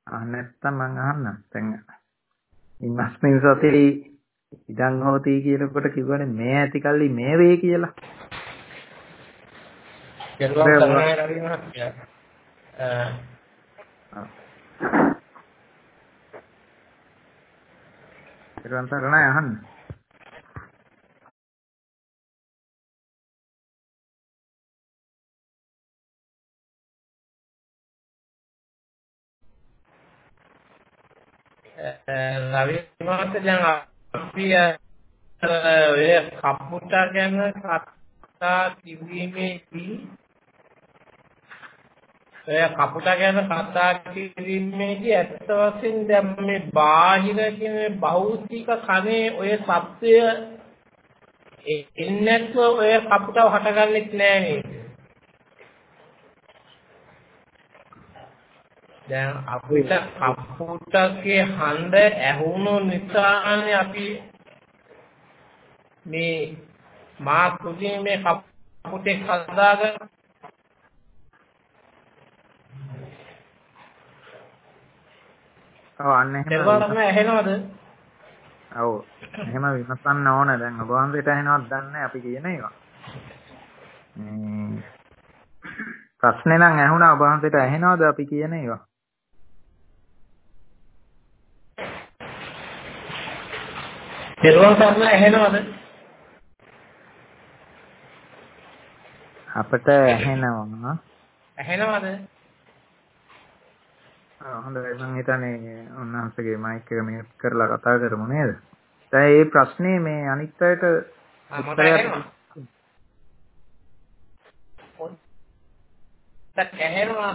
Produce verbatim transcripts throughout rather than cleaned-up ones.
ආ නැත්තම් මං අහන්නම්. දැන් ඉන්වස්මින් සති ඉදන් හෝති කියනකොට කිව්වනේ මේ ඇති කල්ලි මේ වේ කියලා. කෙරුවා කරනවා රවි මහත්තයා. කෙරුවන් තරණයි අහන්න. රවි මහත්තයා දැන් අපි ඔය කම්පියුටර් ගැන කතා කිරීමේදී ඔය කම්පියුටර් ගැන කතා කිරීමේදී ඇත්ත වශයෙන්ම දැන් මේ බාහිර කියන භෞතික කනේ ඔය සත්‍යය එන්නේ නැත්නම් ඔය කම්පියුටර් හටගන්නෙත් නෑ නේද? දැන් අපිට කම්පියුටර්ගේ හඬ ඇහුණු නිසානේ අපි මේ මා තුලින් මේ කම්පියුටර් හදාගන්න. ඔව් අන්න එහෙම. ඒකම ඇහෙනවද? ඔව්. එහෙම විමසන්න ඕන. දැන් ඔබ වහන්සේට ඇහෙනවද දන්නේ නැහැ අපි කියන ඒවා. මේ ප්‍රශ්නේ නම් ඇහුණා ඔබ වහන්සේට ඇහෙනවද අපි කියන ඒවා? පෙරවන් කරන ඇහෙනවද? අපිට ඇහෙනවා. ඇහෙනවද? ආ හොඳයි මම හිතන්නේ උන්වහන්සේගේ මයික් එක මියුට් කරලා කතා කරමු නේද? දැන් මේ ප්‍රශ්නේ මේ අනිත් අයට උත්තරයක් ඇහෙනවා.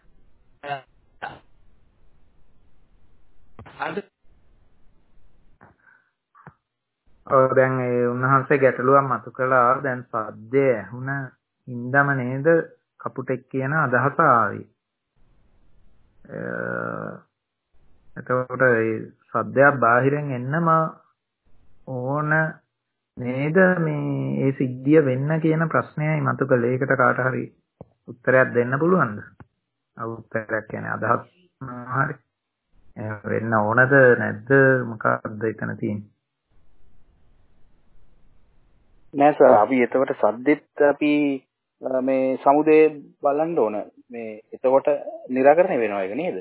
ඔව් දැන් ඒ උන්වහන්සේ ගැටලුවක් මතු කළා. දැන් සද්දේ ඇහුණ හින්දාම නේද කපුටෙක් කියන අදහස ආවේ. එතකොට ඒ සද්දයක් බාහිරෙන් එන්නම ඕන නේද මේ ඒ සිද්ධිය වෙන්න කියන ප්‍රශ්නයයි මතු කළේ. ඒකට කාට හරි උත්තරයක් දෙන්න පුළුවන්ද? අව උත්තරයක් කියන්නේ අදහස් හරි. වෙන්න ඕනද නැද්ද මොකක්ද එතන තියෙන්නේ? නෑ සර් අපි එතකොට සද්දෙත් අපි මේ සමුදේ බලන්න ඕන. මේ එතකොට निराකරණය වෙනවා ඒක නේද?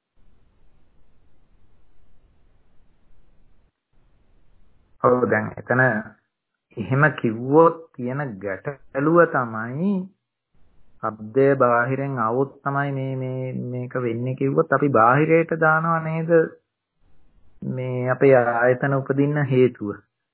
ඔව් දැන් එතන එහෙම කිව්වොත් තියෙන ගැටලුව තමයි ශබ්දය බාහිරෙන් આવොත් තමයි මේ මේ මේක වෙන්නේ කිව්වොත් අපි බාහිරයට දානවා නේද මේ අපේ ආයතන උපදින්න හේතුව.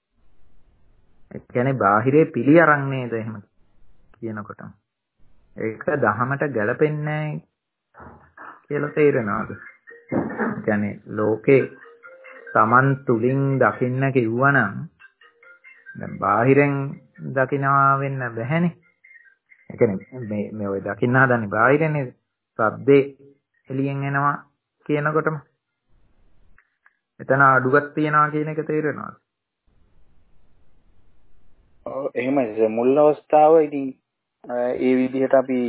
ඒ කියන්නේ බාහිරේ පිළි අරන් නේද එහෙම කියනකොට. ඒක දහමට ගැලපෙන්නේ නැහැ කියලා තේරෙනවද? ඒ කියන්නේ ලෝකේ Taman තුලින් දකින්න කිව්වනම් දැන් බාහිරෙන් දකින්නවා වෙන්න බැහැනේ. ඒ කියන්නේ මේ මේ ඔය දකින්න හදන්නේ බාහිරනේ. ශබ්දේ එළියෙන් එනවා කියනකොටම එතන අඩුවක් තියනවා කියන එක තේරෙනවද? ඔව් එහෙමයි. මුල් අවස්ථාව ඉතින් ඒ විදිහට අපි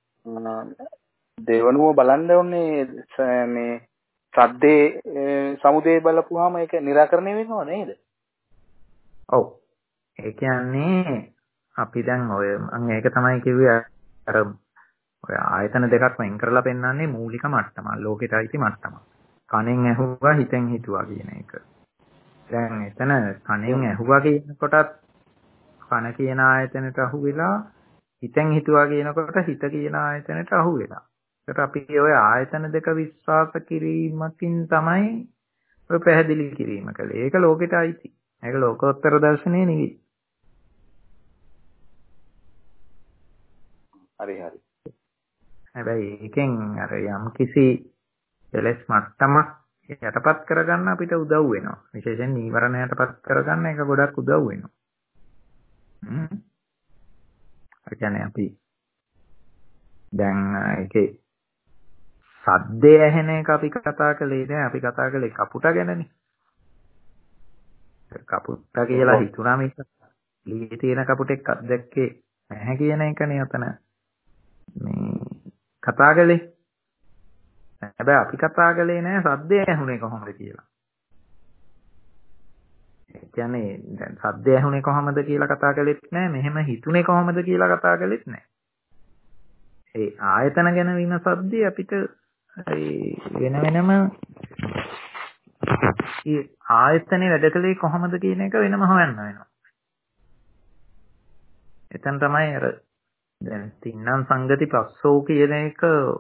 දෙවනුව බලන්න ඕනේ මේ සද්දේ සමුදේ බලපුවාම ඒක निराකරණය වෙනව නේද? ඔව්. ඒ කියන්නේ අපි දැන් ඔය මම ඒක තමයි කිව්වේ අර ඔය ආයතන දෙකක් වෙන් කරලා පෙන්නන්නේ මූලික මට්ටම. ලෝකෙට අයිති මට්ටම. කනෙන් ඇහුවා හිතෙන් හිතුවා කියන එක. දැන් එතන කනෙන් ඇහුවා කියනකොටත් කන කියන ආයතනයට අහු වෙලා හිතෙන් හිතුවා කියනකොට හිත කියන ආයතනයට අහු වෙලා. ඒකට අපි ඔය ආයතන දෙක විශ්වාස කිරීමකින් තමයි ඔය පැහැදිලි කිරීම කළේ. ඒක ලෝකෙට අයිති. ඒක ලෝකෝත්තර දර්ශනය නෙවෙයි. හරි හරි. හැබැයි ඒකෙන් අර යම් කිසි දෙලස් මට්ටමක් යටපත් කරගන්න අපිට උදව් වෙනවා. විශේෂයෙන් නීවරණ යටපත් කරගන්න එක ගොඩක් උදව් වෙනවා. හ්ම්. ඒ කියන්නේ අපි දැන් ඒකේ සද්දේ ඇහෙන එක අපි කතා කළේ නෑ. අපි කතා කළේ කපුට ගැනනේ. කපුට කියලා හිතුණා මේක. ලී තියෙන කපුටෙක් අත්දැක්කේ නැහැ කියන එකනේ අතන මේ කතා කළේ. හැබැයි අපි කතා කළේ නෑ සද්දේ ඇහුනේ කොහොමද කියලා. ඒ කියන්නේ දැන් සද්දේ ඇහුනේ කොහොමද කියලා කතා කළෙත් නෑ. මෙහෙම හිතුනේ කොහොමද කියලා කතා කළෙත් නෑ. ඒ ආයතන ගැන විමසද්දී අපිට වෙන වෙනම ඒ ආයතනේ වැඩ කළේ කොහොමද කියන එක වෙනම හොයන්න වෙනවා. එතන තමයි අර දැන් තින්නම් සංගති පස්සෝ කියන එක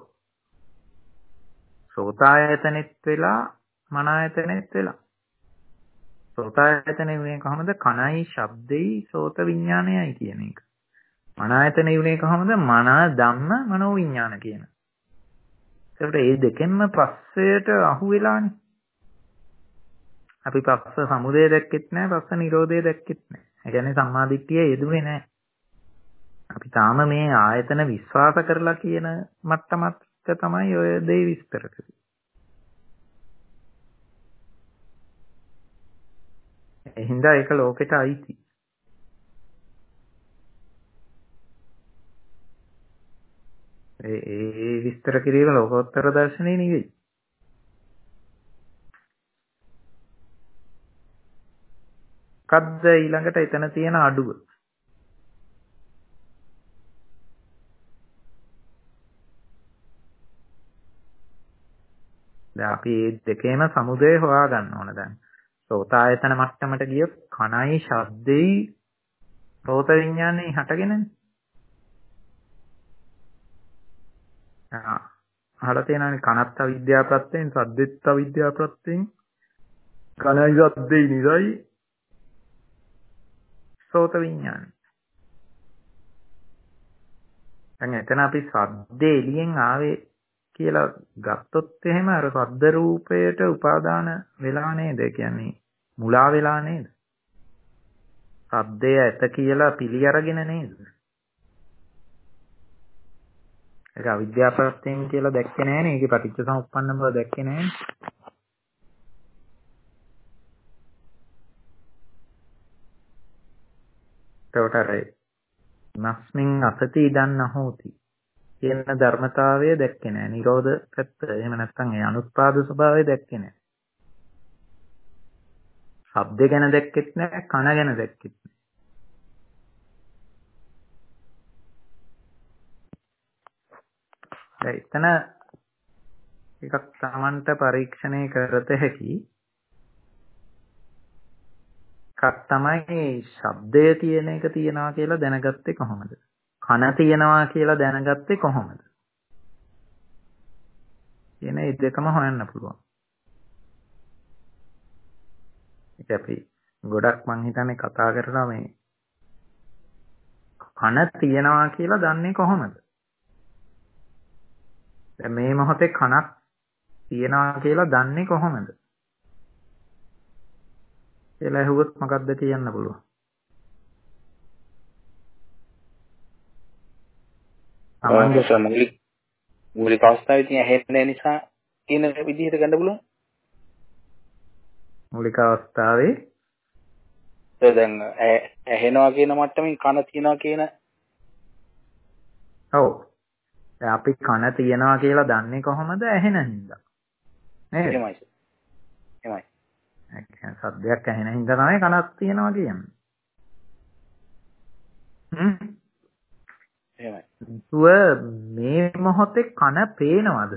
සෝතායතනෙත් වෙලා මන ආයතනෙත් වෙලා. සෝතායතනෙ උනේ කොහොමද? කනයි ශබ්දෙයි සෝත විඥානයයි කියන එක. මන ආයතනෙ උනේ කොහොමද? මන ධම්ම මනෝ විඥාන කියන. ඒකට මේ දෙකෙන්ම පස්සයට අහු වෙලානේ. අපි පස්ස සමුදය දැක්කෙත් නැහැ, පස්ස නිරෝධය දැක්කෙත් නැහැ. ඒ කියන්නේ සම්මාදිට්ඨිය යෙදුනේ නැහැ. අපි තාම මේ ආයතන විශ්වාස කරලා කියන මට්ටමත් තමයි ඔය දේ විස්තර කරන්නේ. එහින්දා ඒක ලෝකෙට අයිති. ඒ ඒ විස්තර කිරීම ලෝකෝත්තර දර්ශනේ නෙවෙයි. කද්ද ඊළඟට එතන තියෙන අඩුව. දැන් අපි මේ දෙකේම සමුදය හොයා ගන්න ඕන දැන්. සෝතායතන මට්ටමට ගියොත් කනයි ශබ්දෙයි සෝත විඥානේ හටගෙනනේ. ආ අහලා තියෙනවානේ කනත් අවිද්‍යා ප්‍රත්‍යයෙන් සද්දෙත් අවිද්‍යා ප්‍රත්‍යයෙන් කනයි ශබ්දෙයි නිරයි සෝත විඥානේ. දැන් එතන අපි සද්දේ එළියෙන් ආවේ කියලා ගත්තොත් එහෙම අර සද්ද රූපයට උපාදාන වෙලා නේද? කියන්නේ මුලා වෙලා නේද? සද්දය ඇත කියලා පිළි අරගෙන නේද? ඒක අවිද්‍යා ප්‍රත්‍යයෙන් කියලා දැක්කේ නෑනේ. ඒකේ පටිච්ච සමුප්පන්න බව දැක්කේ නෑනේ. ඒකට නස්මින් අසති ඉදන්න හෝති කියන ධර්මතාවය දැක්කේ නෑ. නිරෝධ පැත්ත එහෙම නැත්නම් ඒ අනුත්පාද ස්වභාවය දැක්කේ නෑ. ශබ්ද ගැන දැක්කෙත් නෑ, කන ගැන දැක්කෙත් නෑ. එතන එකක් Tamanට පරීක්ෂණය කරත හැකි එකක් තමයි ශබ්දය තියෙන එක තියනවා කියලා දැනගත්තේ කොහොමද? කන තියනවා කියලා දැනගත්තේ කොහොමද? කියන මේ දෙකම හොයන්න පුළුවන්. ඒක අපි ගොඩක් මං හිතන්නේ කතා කරලා මේ කන තියනවා කියලා දන්නේ කොහොමද? දැන් මේ මොහොතේ කනක් තියනවා කියලා දන්නේ කොහොමද? කියලා ඇහුවොත් මොකක්ද කියන්න පුළුවන්? තමන්ගේ මූලික මූලික අවස්ථාවේදී ඇහෙන්නේ නිසා කියන විදිහට ගන්න පුළුවන්. මූලික අවස්ථාවේ දැන් ඇහෙනවා කියන මට්ටමින් කන තියනවා කියන ඔව්. දැන් අපි කන තියනවා කියලා දන්නේ කොහොමද? ඇහෙන හින්දා. නේද? එහෙමයි. එහෙමයි. ඒ කියන්නේ සද්දයක් ඇහෙන හින්දා තමයි කනක් තියනවා කියන්නේ. හ්ම්. එහෙමයි. තුව මේ මොහොතේ කන පේනවද?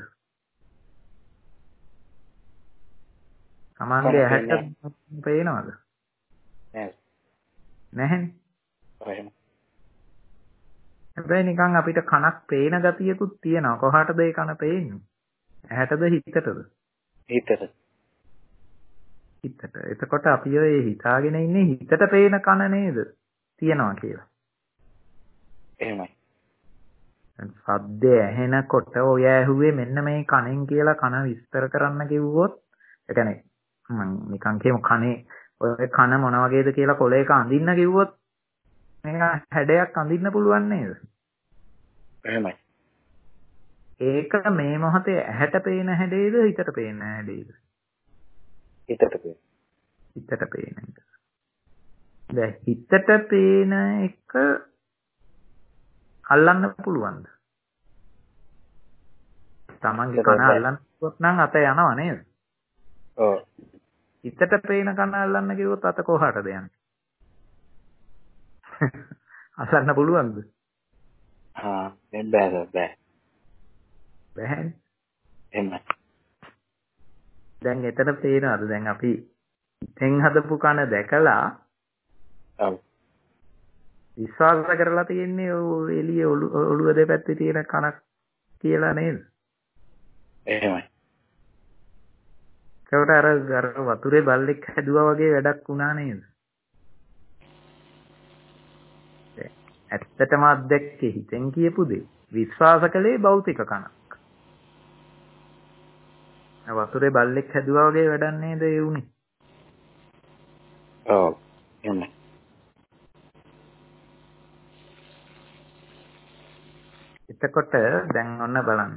තමන්ගේ ඇහැට පේනවද? නෑ. නැහැනේ. එහෙමයි. හැබැයි නිකන් අපිට කනක් පේන ගතියකුත් තියෙනවා. කොහාටද ඒ කන පේන්නේ? ඇහැටද හිතටද? හිතට. හිතට. එතකොට අපි ඔය හිතාගෙන ඉන්නේ හිතට පේන කන නේද? තියනවා කියලා. එහෙමයි. සද්ද ඇහෙනකොට ඔය ඇහුවේ මෙන්න මේ කනෙන් කියලා කන විස්තර කරන්න කිව්වොත් ඒ කියන්නේ මම නිකන් කියමු කනේ ඔය කන මොන වගේද කියලා කොලයක අඳින්න කිව්වොත් මේක හැඩයක් අඳින්න පුළුවන් නේද? එහෙමයි. ඒක මේ මොහොතේ ඇහැට පේන හැඩේද හිතට පේන හැඩේද? හිතට පේන. හිතට පේන එක. දැන් හිතට පේන එක අල්ලන්න පුළුවන්ද? තමන්ගේ කන අල්ලන්න කිව්වොත් නම් අත යනවා නේද? ඔව්. හිතට පේන කන අල්ලන්න කිව්වොත් අත කොහාටද යන්නේ? අසන්න පුළුවන්ද? ආ දැන් බෑ බෑ. බැහැනේ. එහෙම. දැන් එතන පේනවාද? දැන් අපි හිතෙන් හදපු කන දැකලා ඔව්. විශ්වාස කරලා තියෙන්නේ ඔය එළිය ඔළුව දෙපැත්තේ තියෙන කනක් කියලා නේද? එහෙමයි. ඒකට අර අර වතුරේ බල්ලෙක් හැදුවා වගේ වැඩක් වුණා නේද? ඇත්තටම අත්දැක්කේ හිතෙන් කියපු දේ. විශ්වාස කළේ භෞතික කනක්. වතුරේ බල්ලෙක් හැදුවා වගේ වැඩක් නේද ඒ උනේ? ඔව්. එහෙමයි. එතකොට දැන් ඔන්න බලන්න.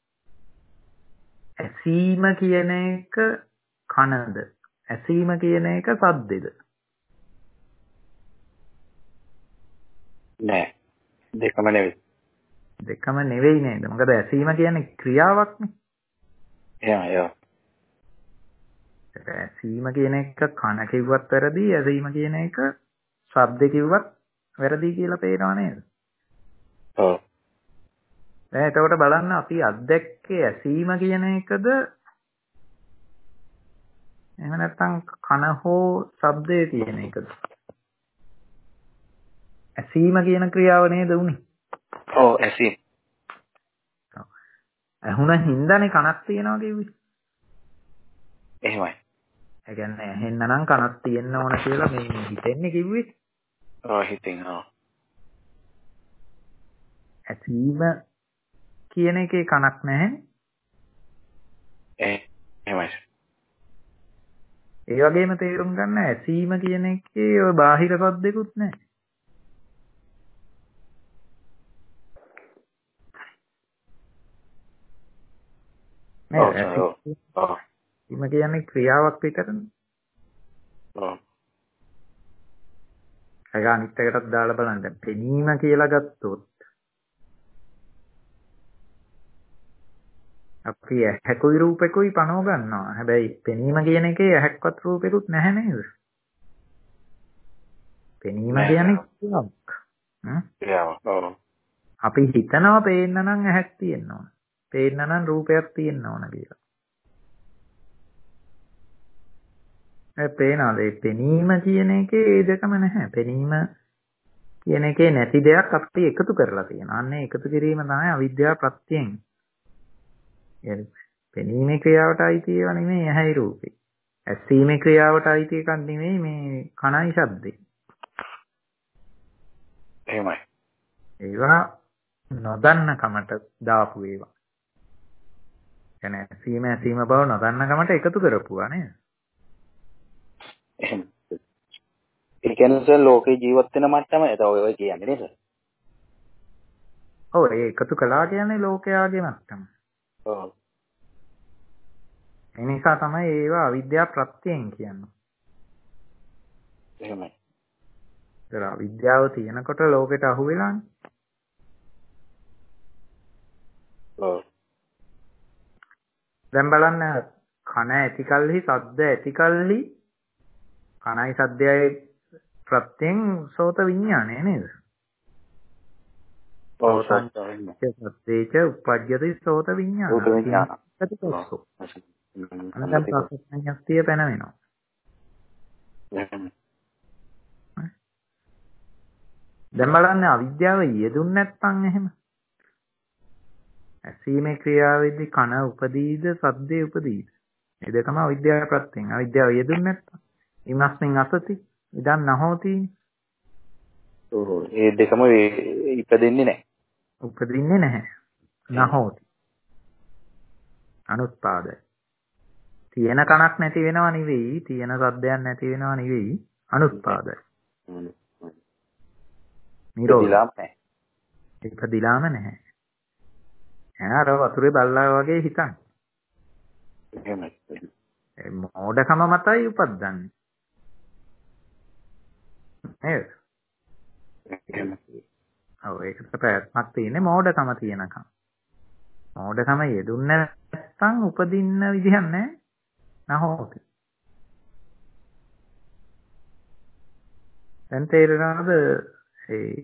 ඇසීම කියන එක කනද? ඇසීම කියන එක සද්දෙද? නෑ. දෙකම නෙවෙයි. දෙකම නෙවෙයි නේද? මොකද ඇසීම කියන්නේ ක්‍රියාවක්නේ. එහෙමයි. ඔව්. ඇසීම කියන එක කන කිව්වත් වැරදි, ඇසීම කියන එක ශබ්ද කිව්වත් වැරදි කියලා පේනවා නේද? ඔව්. දැන් එතකොට බලන්න අපි අත්දැක්කේ ඇසීම කියන එකද එහෙම නැත්නම් කන හෝ ශබ්දය කියන එකද? ඇසීම කියන ක්‍රියාව නේද උනේ? ඔව් ඇසීම. ඇහුණ හින්දානේ කනක් තියනවා කිව්වේ. එහෙමයි. ඒ කියන්නේ ඇහෙන්න නම් කනක් තියෙන්න ඕන කියලා මේ මේ හිතෙන්නේ කිව්වේ. ඔව් හිතින් ඔව්. ඇසීම කියන එකේ කනක් නැහැ. ඒ එහෙමයි. ඒ වගේම තේරුම් ගන්න ඇසීම කියන එකේ ඔය බාහිර සද්දෙකුත් නැහැ. නේද? ඇසීම කියන්නේ ක්‍රියාවක් විතරනේ. ඔව්. ඒක අනිත් එකටත් දාලා බලන්න. දැන් පෙනීම කියලා ගත්තොත් අපි ඇහැකුයි රූපෙකුයි පනව ගන්නවා. හැබැයි පෙනීම කියන එකේ ඇහැක්වත් රූපෙකුත් නැහැ නේද? පෙනීම කියන්නේ ක්‍රියාවක්. හ්ම්? ක්‍රියාවක්. ඔව්. අපි හිතනවා පේන්න නම් ඇහැක් තියෙන්න ඕන. පේන්න නම් රූපයක් තියෙන්න ඕන කියලා. ඒ පේනවාද? ඒ පෙනීම කියන එකේ ඒ දෙකම නැහැ. පෙනීම කියන එකේ නැති දෙයක් අපි එකතු කරලා තියෙනවා. අන්නේ එකතු කිරීම තමයි අවිද්‍යාව ප්‍රත්‍යයෙන්. පෙනීමේ ක්‍රියාවට අයිති ඒවා නෙමෙයි ඇහැයි රූපේ. ඇසීමේ ක්‍රියාවට අයිති එකක් නෙමෙයි මේ කනයි ශබ්දේ. එහෙමයි. ඒවා නොදන්න කමට දාපු ඒවා. කියන්නේ ඇසීම ඇසීම බව නොදන්න කමට එකතු කරපුවා නේද? එහෙම. ඒ කියන්නේ ලෝකේ ජීවත් වෙන මට්ටම ඒක ඔය කියන්නේ නේද? ඔව් ඒ එකතු කළා කියන්නේ ලෝකයාගේ මට්ටම. ඔව්. ඒ නිසා තමයි ඒවා අවිද්‍යාව ප්‍රත්‍යයෙන් කියන්නේ. එහෙමයි. ඒතර අවිද්‍යාව තියෙනකොට ලෝකෙට අහු වෙලානේ. ඔව්. දැන් බලන්න කන ඇති කල්හි සද්ද ඇති කල්හි කනයි සද්දයයි ප්‍රත්‍යයෙන් සෝත විඥානය නේද? ඔව් සද්දේච උප්පජ්ජති සෝත විඥාන. සෝත විඥාන. ප්‍රතිපස්සෝ. අනන්ත ප්‍රඥාස්තිය පැන වෙනවා. දැන් බලන්න අවිද්‍යාව යෙදුන්නේ නැත්නම් එහෙම. ඇසීමේ ක්‍රියාවේදී කන උපදීද සද්දේ උපදීද? මේ දෙකම අවිද්‍යාව ප්‍රත්‍යයෙන්. අවිද්‍යාව යෙදුන්නේ නැත්නම් ඉමස්මින් අසති ඉදන් නහෝති. ඔව් ඒ දෙකම ඉපදෙන්නේ නැහැ. උපදින්නේ නැහැ. නහෝති. අනුත්පාදයි. තියෙන කනක් නැති වෙනව නෙවෙයි, තියෙන සද්දයක් නැති වෙනව නෙවෙයි, අනුත්පාදයි. නිරෝධිලාම නැහැ. ඉපදිලාම නැහැ. එහෙනම් අර වතුරේ බල්ලා වගේ හිතන්න. එහෙමයි. ඒ මෝඩකම මතයි උපද්දන්නේ. නේද? ඔව් ඒකට පැවැත්මක් තියෙන්නේ මෝඩකම තියෙනකම්. මෝඩකම යෙදුන්නේ නැත්නම් උපදින්න විදිහක් නැහැ. නහොති. දැන් තේරෙනවද ඒ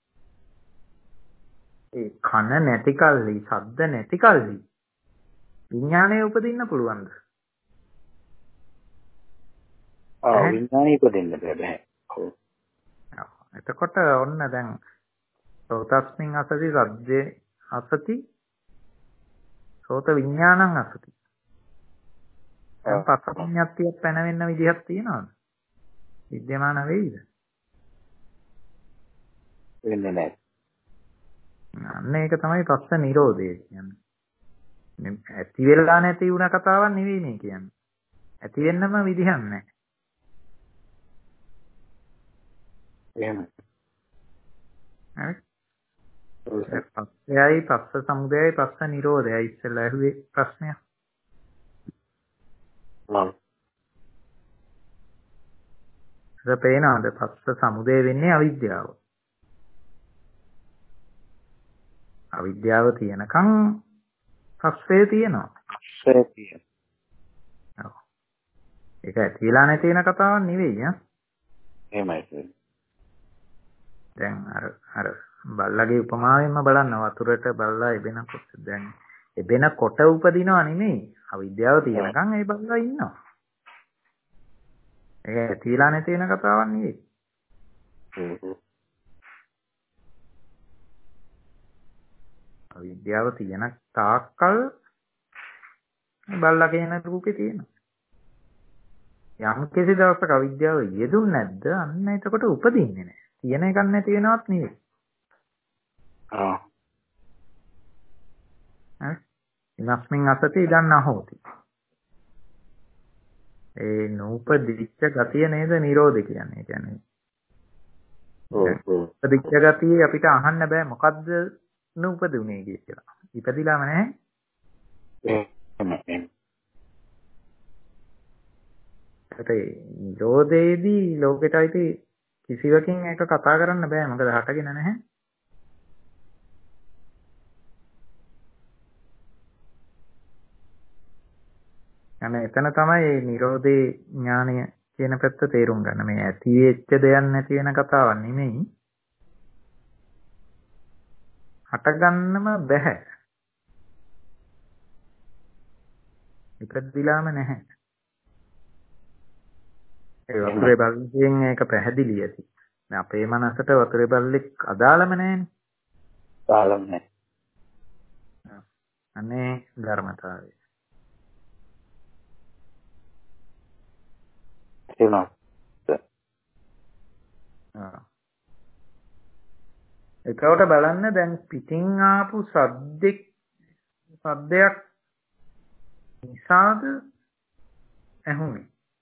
ඒ කන නැති කල්ලි, ශබ්ද නැති කල්ලි විඥානය උපදින්න පුළුවන්ද? ආ විඥානය උපදින්න බෑ. ඔව්. එතකොට ඔන්න දැන් සෝතස්මින් අසති සද්දේ අසති සෝත විඥානං අසති. දැන් පස්සපඤ්ඤාත්තිය පැනවෙන්න විදිහක් තියනවද? විද්‍යමාන වෙයිද? වෙන්නේ නැහැ. අන්න ඒක තමයි පස්ස නිරෝධය කියන්නේ. ඇති වෙලා නැති වුණ කතාවක් නෙවෙයි මේ කියන්නේ. ඇති වෙන්නම විදිහක් නැහැ. එහෙම. හරි. පස්සයයි පස්ස සමුදයයි පස්ස නිරෝධයයි ඉස්සෙල්ලා ඇහුවේ ප්‍රශ්නය. ඔව්. ඒක පේනවද? පස්ස සමුදය වෙන්නේ අවිද්‍යාව. අවිද්‍යාව තියෙනකන් පස්සේ තියෙනවා. පස්සේ තියෙනවා. ඔව්. ඒක ඇතිලා නැති වෙන කතාවක් නෙවෙයි ඈ. එහෙමයි. දැන් අර අර බල්ලගේ උපමාවෙන්ම බලන්න වතුරට බල්ලා එබෙනකොට දැන් එබෙනකොට උපදිනව නෙමෙයි. අවිද්‍යාව තියෙනකන් ඒ බල්ලා ඉන්නවා. ඒක ඇතිලා නැති වෙන කතාවක් නෙවෙයි. හ්ම්. අවිද්‍යාව තියෙන තාක්කල් බල්ලා කියන රූපේ තියෙනවා. යම් කිසි දවසක අවිද්‍යාව යෙදුන්නේ නැද්ද? අන්න එතකොට උපදින්නේ නැහැ. තියෙන එකක් නැති වෙනවත් නෙවෙයි. ආ. හරි. ඉනස්මින් අසති ඉදන් අහෝති. ඒ නූපදිච්ච ගතිය නේද නිරෝධ කියන්නේ. ඒ කියන්නේ ඔව් ඔව්. උපදිච්ච ගතිය අපිට අහන්න බෑ මොකද්ද නූපදුනේ කියලා. ඉපදිලාම නැහැ. එහෙම. ඒ නිරෝධයේදී ලෝකෙට අයිති කිසිවකින් ඒක කතා කරන්න බෑ. මොකද හටගෙන නැහැ. අනේ එතන තමයි නිරෝධේ ඥානය කියන පැත්ත තේරුම් ගන්න. මේ ඇති වෙච්ච දෙයක් නැති වෙන කතාවක් නෙමෙයි. හටගන්නම බෑ. ඉපදිලාම නැහැ. ඒ වතුරේ බල්ලෙන් ඒක පැහැදිලි ඇති. දැන් අපේ මනසට වතුරේ බල්ලෙක් අදාළම නැහැනේ. අදාළම නැහැ. අනේ ධර්මතාවය. එහෙනම් ඒකවට බලන්න දැන් පිටින් ආපු සද්දෙක් සද්දයක් නිසාද ඇහුනේ.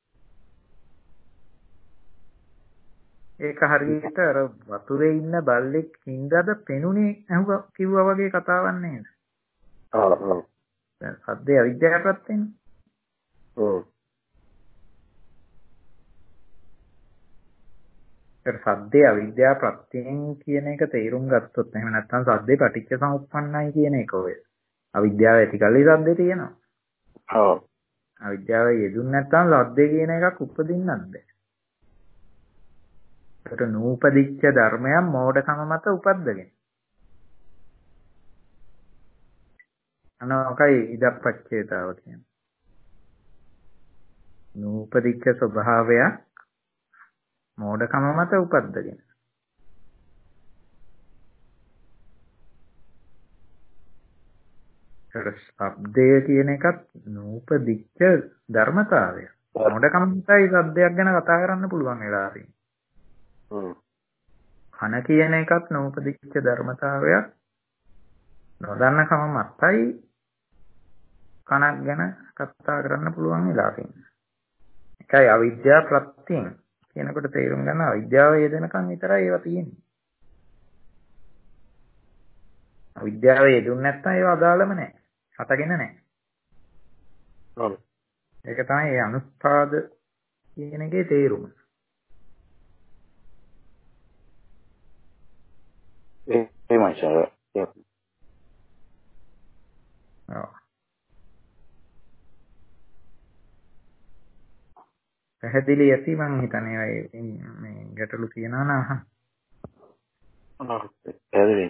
ඒක හරියට අර වතුරේ ඉන්න බල්ලෙක් හින්දාද පෙනුනේ ඇහුවා කිව්වා වගේ කතාවක් නේද? ඔව් ඔව්. දැන් සද්දේ අවිද්‍යාවටත් එන්නේ. ඔව්. ඒක සද්දේ අවිද්‍යාව ප්‍රත්‍යයෙන් කියන එක තේරුම් ගත්තොත් එහෙම නැත්නම් සද්දේ පටිච්ච සමුප්පන්නයි කියන එක ඔය. අවිද්‍යාව ඇති කල්ලි සද්දේ තියෙනවා. ඔව්. අවිද්‍යාව යෙදුන්නේ නැත්නම් සද්දේ කියන එකක් උපදින්නත් බෑ. ඒකට නූපදිච්ච ධර්මයන් මෝඩකම මත උපද්දගෙන. අනෝකයි ඉදප්පච්චේතාව කියන්නේ. නූපදිච්ච ස්වභාවයක් මෝඩකම මත උපද්දගෙන. ඒක ශබ්දය කියන එකත් නූපදිච්ච ධර්මතාවය. මෝඩකම මතයි සද්දයක් ගැන කතා කරන්න පුළුවන් වෙලා තියෙන්නේ. හ්ම්. කන කියන එකත් නූපදිච්ච ධර්මතාවයක්. නොදන්නකම මතයි කනක් ගැන කතා කරන්න පුළුවන් වෙලා තියෙන්නේ. ඒකයි අවිද්‍යාව ප්‍රත්‍යයෙන් කියනකොට තේරුම් ගන්න අවිද්‍යාව යෙදෙනකන් විතරයි ඒවා තියෙන්නේ. අවිද්‍යාව යෙදුන්නේ නැත්නම් ඒවා අදාළම නැහැ. හටගෙන නැහැ. ඔව්. ඒක තමයි ඒ අනුස්පාද කියන එකේ තේරුම. ඒ එහෙමයි සර්. ඔව්. පැහැදිලි ඇති මං හිතන්නේ මේ ගැටලු තියනවා නම් අහන්න. ඔව් පැහැදිලි.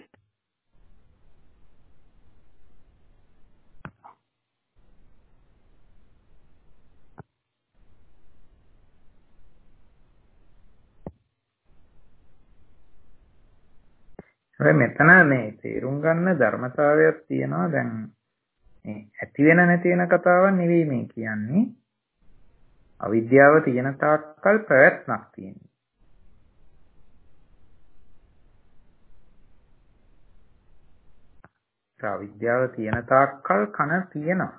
හැබැයි මෙතන මේ තේරුම් ගන්න ධර්මතාවයක් තියෙනවා. දැන් මේ ඇති වෙන නැති වෙන කතාවක් නෙවෙයි මේ කියන්නේ. අවිද්‍යාව තියෙන තාක්කල් ප්‍රයත්නක් තියෙනවා. අවිද්‍යාව තියෙන තාක්කල් කන තියෙනවා.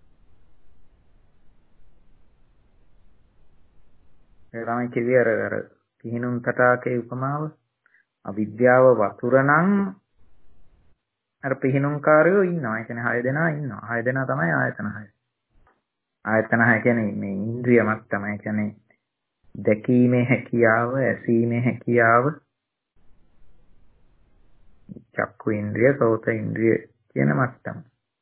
ඒ තමයි කිව්වේ අර අර පිහිනුම් තටාකේ උපමාව. අවිද්‍යාව වතුර නම් අර පිහිනුම්කාරයෝ ඉන්නවා. ඒ කියන්නේ හය දෙනා ඉන්නවා. හය දෙනා තමයි ආයතන හය. ආයතන හය කියන්නේ මේ ඉන්ද්‍රියමක් තමයි. කියන්නේ දැකීමේ හැකියාව, ඇසීමේ හැකියාව, චක්කු ඉන්ද්‍රිය, සෝත ඉන්ද්‍රිය කියන මට්ටම.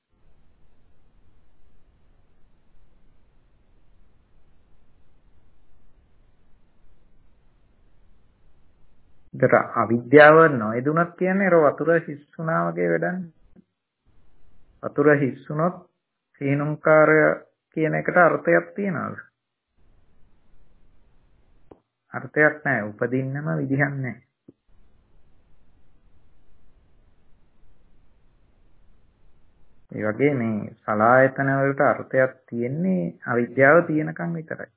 ඒතර අවිද්‍යාව නොයදුනක් කියන්නේ අර වතුර හිස් වුණා වගේ වැඩන්නේ. වතුර හිස් වුණොත් සීනුම්කාරය කියන එකට අර්ථයක් තියනවද? අර්ථයක් නැහැ. උපදින්නම විදිහක් නැහැ. ඒ වගේ මේ සලායතන වලට අර්ථයක් තියෙන්නේ අවිද්‍යාව තියෙනකන් විතරයි.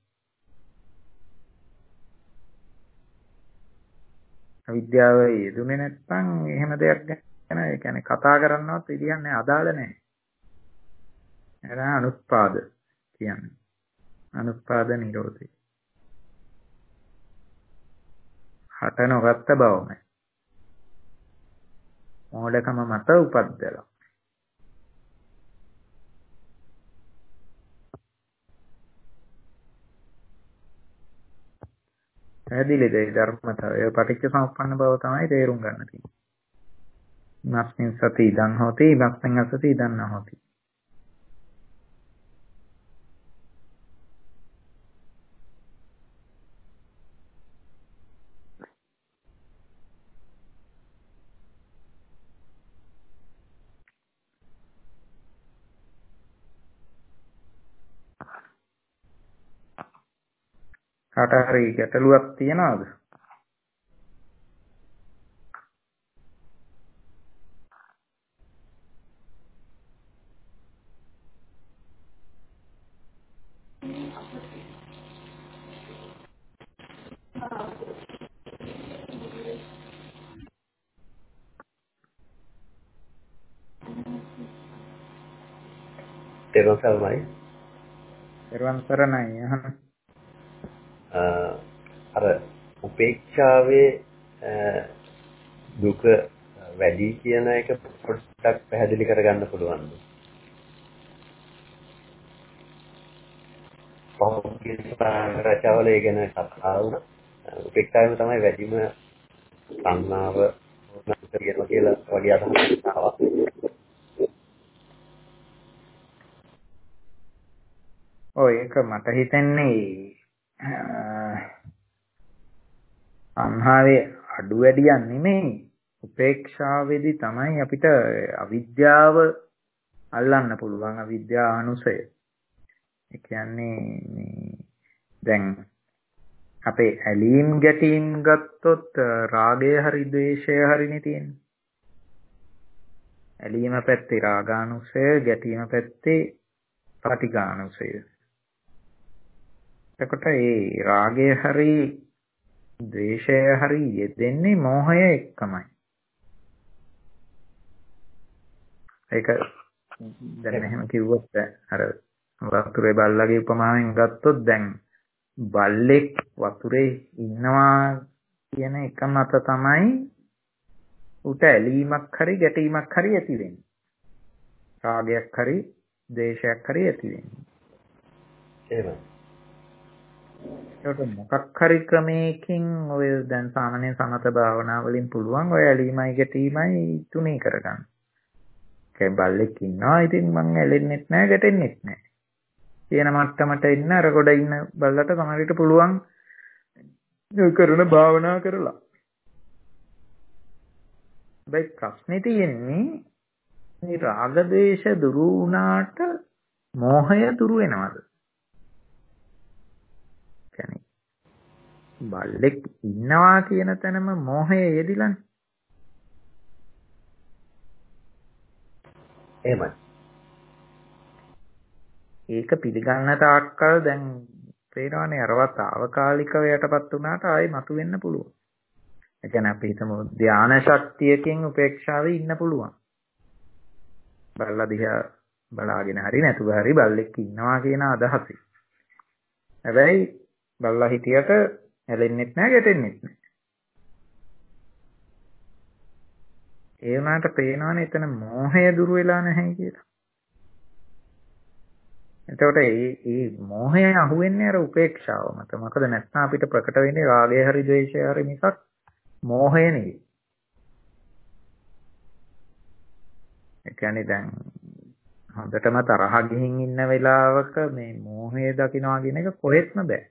අවිද්‍යාව යෙදුනේ නැත්නම් එහෙම දෙයක් ගැන ඒ කියන්නේ කතා කරන්නවත් විදියක් නැහැ. අදාළ නැහැ. ඒක අනුත්පාද කියන්නේ. අනුත්පාද නිරෝධය. හට නොගත්ත බවමයි. මෝඩකම මත උපද්දලා. පැහැදිලිද ඒ ධර්මතාවය? පටිච්ච සමුප්පන්න බව තමයි තේරුම් ගන්න තියෙන්නේ. මස්මින් සති ඉදං හෝති, මස්මින් අසති ඉදං නොහෝති. කාට හරි ගැටලුවක් තියනවද? තේරුම්සල්මයි පෙරවන් සරණයි අහන අර උපේක්ෂාවේ දුක වැඩි කියන එක පොඩ්ඩක් පැහැදිලි කරගන්න පුළුවන්ද? පොහොන්ගේ රචාවල ඒ ගැන කතා වුණා. උපේක්ෂාවෙම තමයි වැඩිම සංනාව කියනවා කියලා වගේ අදහසක් ආවා. ඔය ඒක මට හිතෙන්නේ අන්හාවේ අඩු වැඩියක් නෙමෙයි. උපේක්ෂාවේදී තමයි අපිට අවිද්‍යාව අල්ලන්න පුළුවන්. අවිද්‍යා අනුසය. ඒ කියන්නේ මේ දැන් අපේ ඇලීම් ගැටීම් ගත්තොත් රාගය හරි ද්වේෂය හරිනේ තියෙන්නේ. ඇලීම පැත්තේ රාගානුසය, ගැටීම පැත්තේ පටිඝානුසය. එතකොට ඒ රාගය හරි ද්වේෂය හරි යෙදෙන්නේ මෝහය එක්කමයි. ඒක දැන් එහෙම කිව්වොත් අර වතුරේ බල්ලගේ උපමාවෙන් ගත්තොත් දැන් බල්ලෙක් වතුරේ ඉන්නවා කියන එක මත තමයි උට ඇලීමක් හරි ගැටීමක් හරි ඇති වෙන්නේ. රාගයක් හරි ද්වේෂයක් හරි ඇති වෙන්නේ. එහෙමයි. ඒකට මොකක් හරි ක්‍රමයකින් ඔය දැන් සාමාන්‍ය සමත භාවනා වලින් පුළුවන් ඔය ඇලීමයි ගැටීමයි තුනී කරගන්න. ඒ බල්ලෙක් ඉන්නවා. ඉතින් මං ඇලෙන්නෙත් නැහැ, ගැටෙන්නෙත් නැහැ. කියන මට්ටමට එන්න අර ගොඩ ඉන්න බල්ලට සමහරවිට පුළුවන් කරන භාවනා කරලා. හැබැයි ප්‍රශ්නේ තියෙන්නේ මේ රාග දේශ දුරු වුණාට මෝහය දුරු වෙනවද? කියන්නේ බල්ලෙක් ඉන්නවා කියන තැනම මෝහය යෙදිලානේ. එහෙමයි. ඒක පිළිගන්න තාක්කල් දැන් පේනවනේ අරවත් తాවකාලිකව යටපත් වුණාට ආයෙ මතුවෙන්න පුළුවන්. ඒ කියන්නේ අපි හිතමු ධානා ශක්තියකින් උපේක්ෂාවේ ඉන්න පුළුවන්. බල්ලා දිහා බලාගෙන හරි නැතුව හරි බල්ලෙක් ඉන්නවා කියන අදහසයි. හැබැයි බල්ලා හිටියට ඇලෙන්නෙත් නැහැ, ගැටෙන්නෙත් නැහැ. ඒ වුණාට පේනවනේ එතන මෝහය දුර වෙලා නැහැ කියලා. එතකොට මේ මේ මෝහය අහුවෙන්නේ අර උපේක්ෂාව මත. මොකද නැත්නම් අපිට ප්‍රකට වෙන්නේ රාගය හරි ද්වේෂය හරි මිසක් මෝහය නෙවෙයි. ඒ කියන්නේ දැන් හොඳටම තරහ ගිහින් ඉන්න වෙලාවක මේ මෝහය දකින්නවා කියන එක කොහෙත්ම බෑ.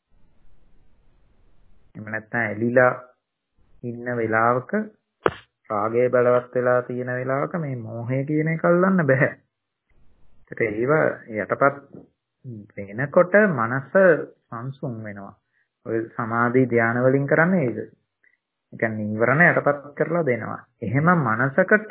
එහෙම නැත්නම් ඇලිලා ඉන්න වෙලාවක රාගය බලවත් වෙලා තියෙන වෙලාවක මේ මෝහය කියන එක අල්ලන්න බෑ. ඒත් ඒව යටපත් වෙනකොට මනස සංසුන් වෙනවා. ඔය සමාධි ධානය වලින් කරන්නේ ඒක. ඒ කියන්නේ නිවරණ යටපත් කරලා දෙනවා. එහෙම මනසකට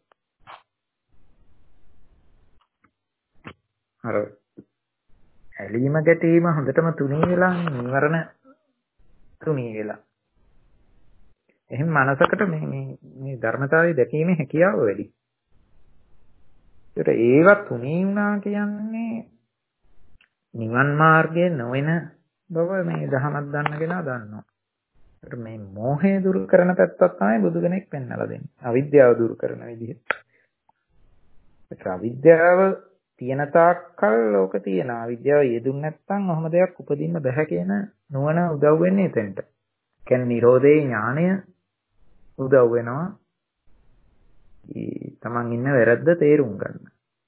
අර ඇලීම ගැටීම හොඳටම තුනී වෙලා නිවරණ තුනී වෙලා. එහෙනම් මනසකට මේ මේ මේ ධර්මතාවය දැකීමේ හැකියාව වැඩි. ඒකට ඒවත් තුනී වුණා කියන්නේ නිවන් මාර්ගයේ නොවන බව මේ දහමක් දන්න කෙනා දන්නවා. ඒකට මේ මෝහය දුරු කරන පැත්තක් තමයි බුදු කෙනෙක් පෙන්වලා දෙන්නේ. අවිද්‍යාව දුරු කරන විදිහ. ඒක අවිද්‍යාව තියෙන තාක්කල් ලෝක තියෙනවා. අවිද්‍යාව යෙදුන් නැත්නම් ඔහොම දෙයක් උපදින්න බෑ කියන නුවණ උදව් වෙන්නේ එතෙන්ට. කියන්නේ නිරෝධේ ඥාණය උදව් වෙනවා. තමන් ඉන්න වැරද්ද තේරුම් ගන්න.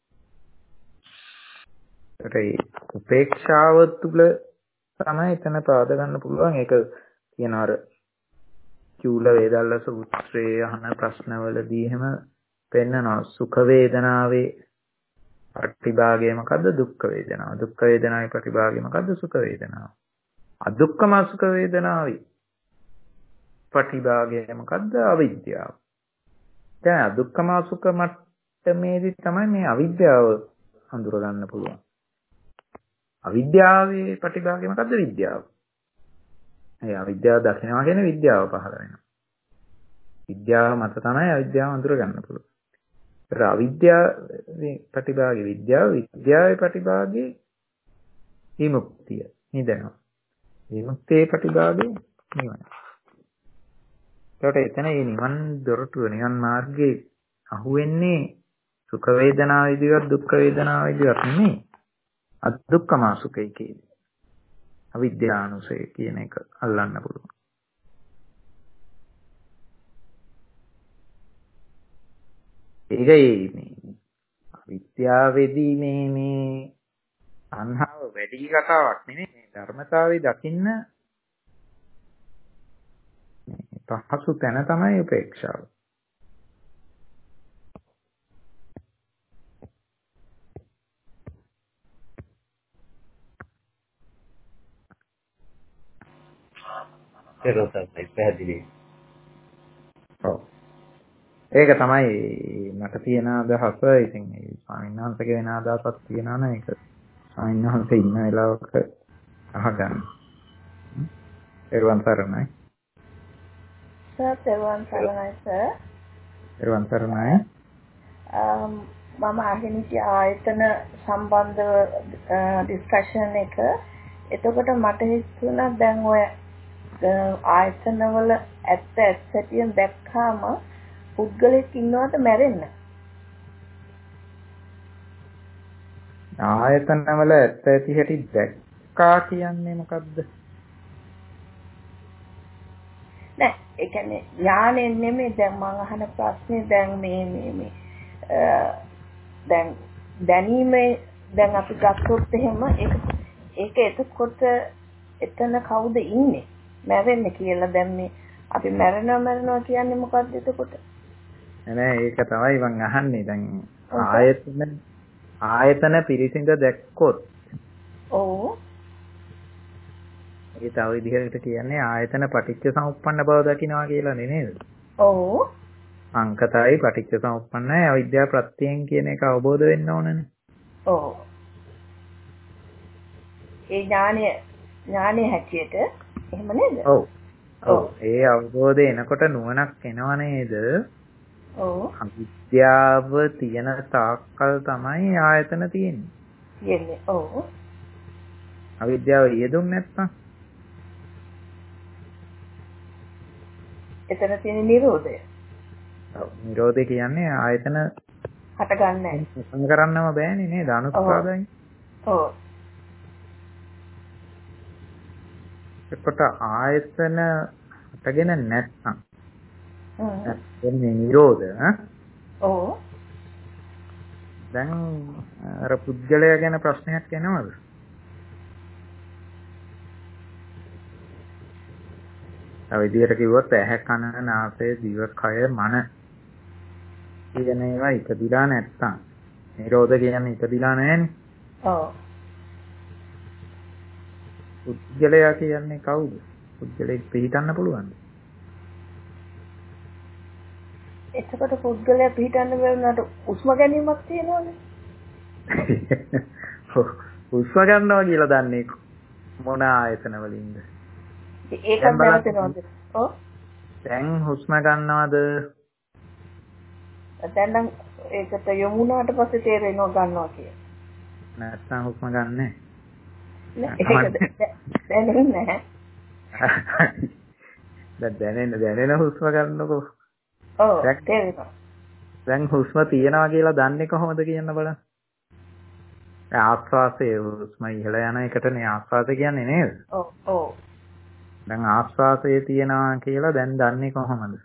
ඒ උපේක්ෂාව තුළ තමයි එතන පාද ගන්න පුළුවන්. ඒක කියන අර චූල වේදල්ල සූත්‍රයේ අහන ප්‍රශ්නවලදී එහෙම පෙන්නනවා. සුඛ වේදනාවේ ප්‍රතිභාගය මොකද්ද? දුක්ඛ වේදනාව. දුක්ඛ වේදනාවේ ප්‍රතිභාගය මොකද්ද? සුඛ වේදනාව. අදුක්ඛම සුඛ වේදනාවේ ප්‍රතිභාගය මොකද්ද? අවිද්‍යාව. දැන් අදුක්ඛම සුඛ මට්ටමේදී තමයි මේ අවිද්‍යාව හඳුර ගන්න පුළුවන්. අවිද්‍යාවේ ප්‍රතිභාගය මොකද්ද? විද්‍යාව. ඒ අවිද්‍යාව දකිනවා කියන්නේ විද්‍යාව පහළ වෙනවා. විද්‍යාව මත තමයි අවිද්‍යාව හඳුර ගන්න පුළුවන්. ඒත් අවිද්‍යාවේ ප්‍රතිභාගයේ විද්‍යාව, විද්‍යාවේ ප්‍රතිභාගයේ විමුක්තිය නිදනවා. විමුක්තියේ ප්‍රතිභාගයේ නිවන. ඒකට එතන මේ නිවන් දොරටුව නිවන් මාර්ගයේ අහුවෙන්නේ සුඛ වේදනාව විදිහට දුක්ඛ වේදනාව විදිහට නෙමෙයි. අදුක්ඛම සුඛය කියන්නේ. අවිද්‍යානුසය කියන එක අල්ලන්න පුළුවන්. ඒකයි මේ අවිද්‍යාවේදී මේ මේ අන්හව වැඩි කතාවක් නෙමෙයි. මේ ධර්මතාවය දකින්න පහසු තැන තමයි උපේක්ෂාව. ඒක පැහැදිලි. ඔව්. ඒක තමයි මට තියෙන අදහස. ඉතින් මේ ස්වාමීන් වහන්සේගේ වෙන අදහසක් තියෙනවා නම් ඒක ස්වාමීන් වහන්සේ ඉන්න වෙලාවක අහගන්න. ඒරුවන් සරණයි. සර් තෙරුවන් සරණයි සර්. තෙරුවන් සරණයි. මම අහිමිටි ආයතන සම්බන්ධව ඩිස්කෂන් එක. එතකොට මට හිතුණා දැන් ඔය ආයතනවල ඇත්ත ඇත්තටියෙන් දැක්කාම පුද්ගලෙක් ඉන්නවට මැරෙන්න. ආයතනවල ඇත්ත ඇති හැටි දැක්කා කියන්නේ මොකද්ද? නෑ ඒ කියන්නේ ඥානෙ නෙමෙයි. දැන් මම අහන ප්‍රශ්නේ දැන් මේ මේ මේ දැන් දැනීමේ දැන් අපි ගත්තොත් එහෙම ඒක ඒක එතකොට එතන කවුද ඉන්නේ මැරෙන්නේ කියලා දැන් මේ අපි මැරෙනවා මැරෙනවා කියන්නේ මොකක්ද එතකොට නෑ ඒක තමයි මං අහන්නේ දැන් ආයතන ආයතන පිරිසිඳ දැක්කොත් ඔව් ඒ තව විදිහකට කියන්නේ ආයතන පටිච්ච සමුප්පන්න බව දකින්නවා කියලා නේද ඔව් අංකතයි පටිච්ච සමුප්පන්නයි අවිද්‍යා ප්‍රත්‍යයෙන් කියන එක අවබෝධ වෙන්න ඕනනේ ඔව් ඒ ඥානය ඥානය හැටියට එහෙම නේද ඔව් ඔව් ඒ අවබෝධය එනකොට නුවණක් එනව නේද ඔව් අවිද්‍යාව තියෙන තාක්කල් තමයි ආයතන තියෙන්නේ තියෙන්නේ ඔව් අවිද්‍යාව යෙදුන්නේ නැත්නම් එතන තියෙන නිරෝධය ඔව් නිරෝධය කියන්නේ ආයතන හට ගන්නෑ සං කරන්නම බෑනේ නේද අනුත්පාදයි ඔව් එතකොට ආයතන හටගෙන නැත්නම් හ්ම් එන්නේ නිරෝධ ඔව් දැන් අර පුද්ගලයා ගැන ප්‍රශ්නයක් එනවද තව විදිහට කිව්වොත් ඇහැ කන නාසය දිව කය මන කියන ඒවා ඉපදිලා නැත්තම් නිරෝධ කියන්නේ ඉපදිලා නැහැනේ. ඔව්. පුද්ගලයා කියන්නේ කවුද? පුද්ගලෙක් පිළිටන්න පුළුවන්ද? එතකොට පුද්ගලයා පිළිටන්න බැරුණාට උස්ම ගැනීමක් තියෙනවනේ. උස්ම ගන්නවා කියලා දන්නේ මොන ආයතන වලින්ද? ඒකත් දැනගන්නවද? ඔව්. දැන් හුස්ම ගන්නවද? දැන් නම් ඒකට යොමු වුණාට පස්සේ තේරෙනවා ගන්නවා කියලා. නැත්නම් හුස්ම ගන්නෑ. නෑ ඒක දැනෙන්නේ නැහැ. දැන් දැනෙන දැනෙන හුස්ම ගන්නකො. ඔව් තේරෙනවා. දැන් හුස්ම තියනවා කියලා දන්නේ කොහොමද කියන්න බලන්න. ආස්වාසයේ හුස්ම ඉහළ යන එකටනේ ආස්වාස කියන්නේ නේද? ඔව් ඔව්. දැන් ආස්වාසයේ තියනවා කියලා දැන් දන්නේ කොහොමද?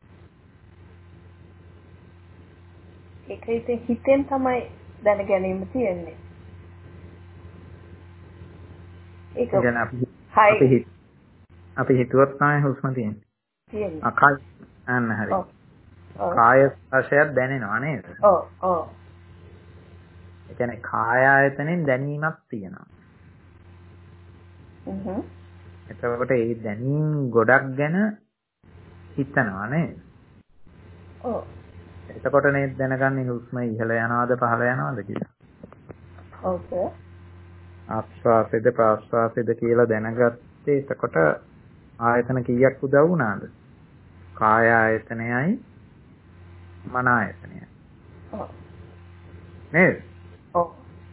ඒක ඉතින් හිතෙන් තමයි දැන ගැනීම තියෙන්නේ. ඒක කියන්නේ අපි අපි හිත අපි හිතුවත් තමයි හුස්ම තියෙන්නේ. තියෙන්නේ. අකල් අන්න හරි. ඔව්. ඔව්. කාය ස්පර්ශයක් දැනෙනවා නේද? ඔව් ඔව්. ඒ කියන්නේ කාය ආයතනෙන් දැනීමක් තියෙනවා. හ්ම්. එතකොට ඒ දැනීම් ගොඩක් ගැන හිතනවා නේද? ඔව්. එතකොට නේද දැනගන්නේ හුස්ම ඉහළ යනවද පහළ යනවද කියලා. ඔව්. ආස්වාසෙද ප්‍රාස්වාසෙද කියලා දැනගත්තේ එතකොට ආයතන කීයක් උදව් වුණාද? කාය ආයතනයයි මන ආයතනයයි. ඔව්. නේද? ඔව්.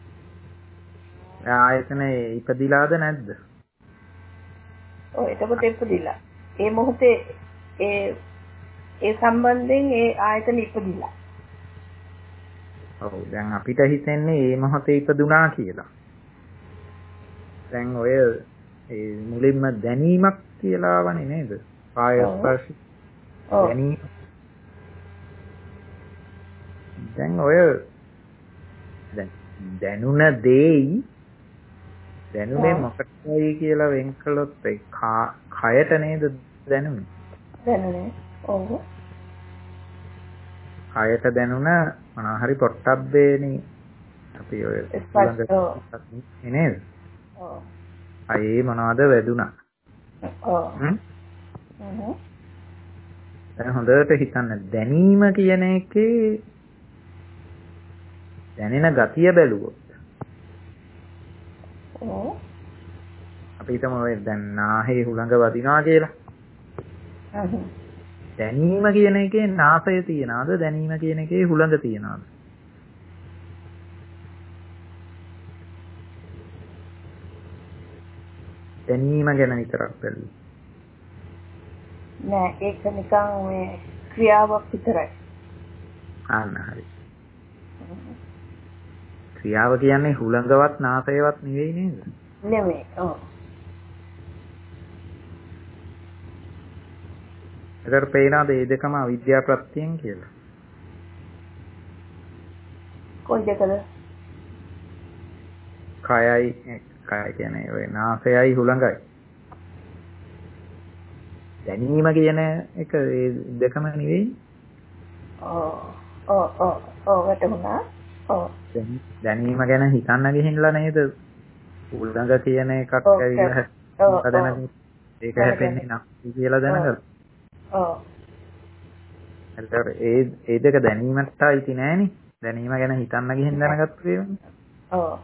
ආයතනේ ඉපදිලාද නැද්ද? ඔව් එතකොට ඉපදිලා. ඒ මොහොතේ ඒ ඒ සම්බන්ධයෙන් ඒ ආයතන ඉපදිලා. ඔව් දැන් අපිට හිතෙන්නේ මේ මොහොතේ ඉපදුනා කියලා. දැන් ඔය ඒ මුලින්ම දැනීමක් කියලා වනේ නේද? කාය ස්පර්ශ දැනීම. දැන් ඔය දැන් දැනුණ දෙයි දැනුනේ මොකටයි කියලා වෙන් කළොත් ඒ කයට නේද දැනුනේ? දැනුනේ. ඔව්. කයට දැනුණ මොනවා හරි පොට්ටබ්බේනේ අපි ඔය ළඟ නේද? ඔව්. අයේ මොනවද වැදුනා? ඔව්. හ්ම්. හ්ම්. දැන් හොඳට හිතන්න දැනීම කියන එකේ දැනෙන ගතිය බැලුවොත් ඔව්. අපි හිතමු ඔය දැන් නාහේ හුළඟ වදිනවා කියලා. හ්ම්. දැනීම කියන එකේ නාසය තියනවාද දැනීම කියන එකේ හුළඟ තියනවාද? දැනීම ගැන විතරක් බැලුවා. නෑ ඒක නිකන් මේ ක්‍රියාවක් විතරයි. අන්න හරි. ක්‍රියාව කියන්නේ හුළඟවත් නාසයවත් නෙවෙයි නේද? නෙමෙයි. ඔව්. ඒතර පේනවාද මේ දෙකම අවිද්‍යා ප්‍රත්‍යයෙන් කියලා? කොයි දෙකද? කයයි කය කියන්නේ ඔය නාසයයි හුළඟයි. දැනීම කියන එක ඒ දෙකම නෙවෙයි. ඔව් ඔව් ඔව් ඔව් වැටුණා. ඔව් දැනීම ගැන හිතන්න ගිහින්ලා නේද හුළඟ කියන එකක් ඇවිල්ලා හදන ඒක හැපෙන්නේ නැති කියලා දැනගත්තා. ඔව් එතකොට ඒ ඒ දෙක දැනීමට අයිති නෑනේ. දැනීම ගැන හිතන්න ගිහින් දැනගත්තු ඒවා. ඔව්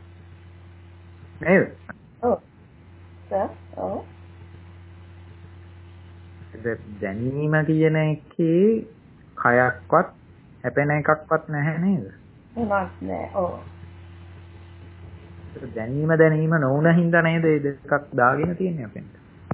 නේද? ඔව් සර් ඔව් දැනීම කියන එකේ කයක්වත් හැපෙන එකක්වත් නැහැ නේද? මොනවත් නෑ. ඔව් දැනීම දැනීම නොවුන හින්දා නේද ඒ දෙකක් දාගෙන තියෙන්නේ අපෙන්.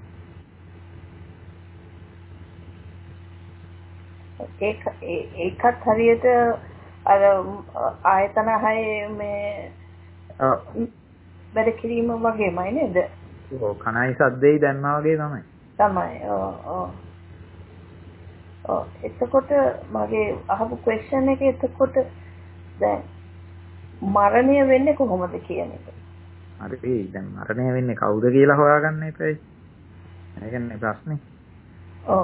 ඒක ඒකත් හරියට අර ආයතන හයේ මේ වැඩ කිරීම වගේමයි නේද? ඔව් කණයි සද්දෙයි දැනනවා වගේ තමයි. තමයි. ඔව් ඔව්. ඔව් එතකොට මගේ අහපු ක්වෙස්චන් එකේ එතකොට දැන් මරණය වෙන්නේ කොහොමද කියන එක. හරි දැන් මරණය වෙන්නේ කවුද කියලා හොයාගන්න එපයි. ඒකනේ ප්‍රශ්නේ. ඔව්.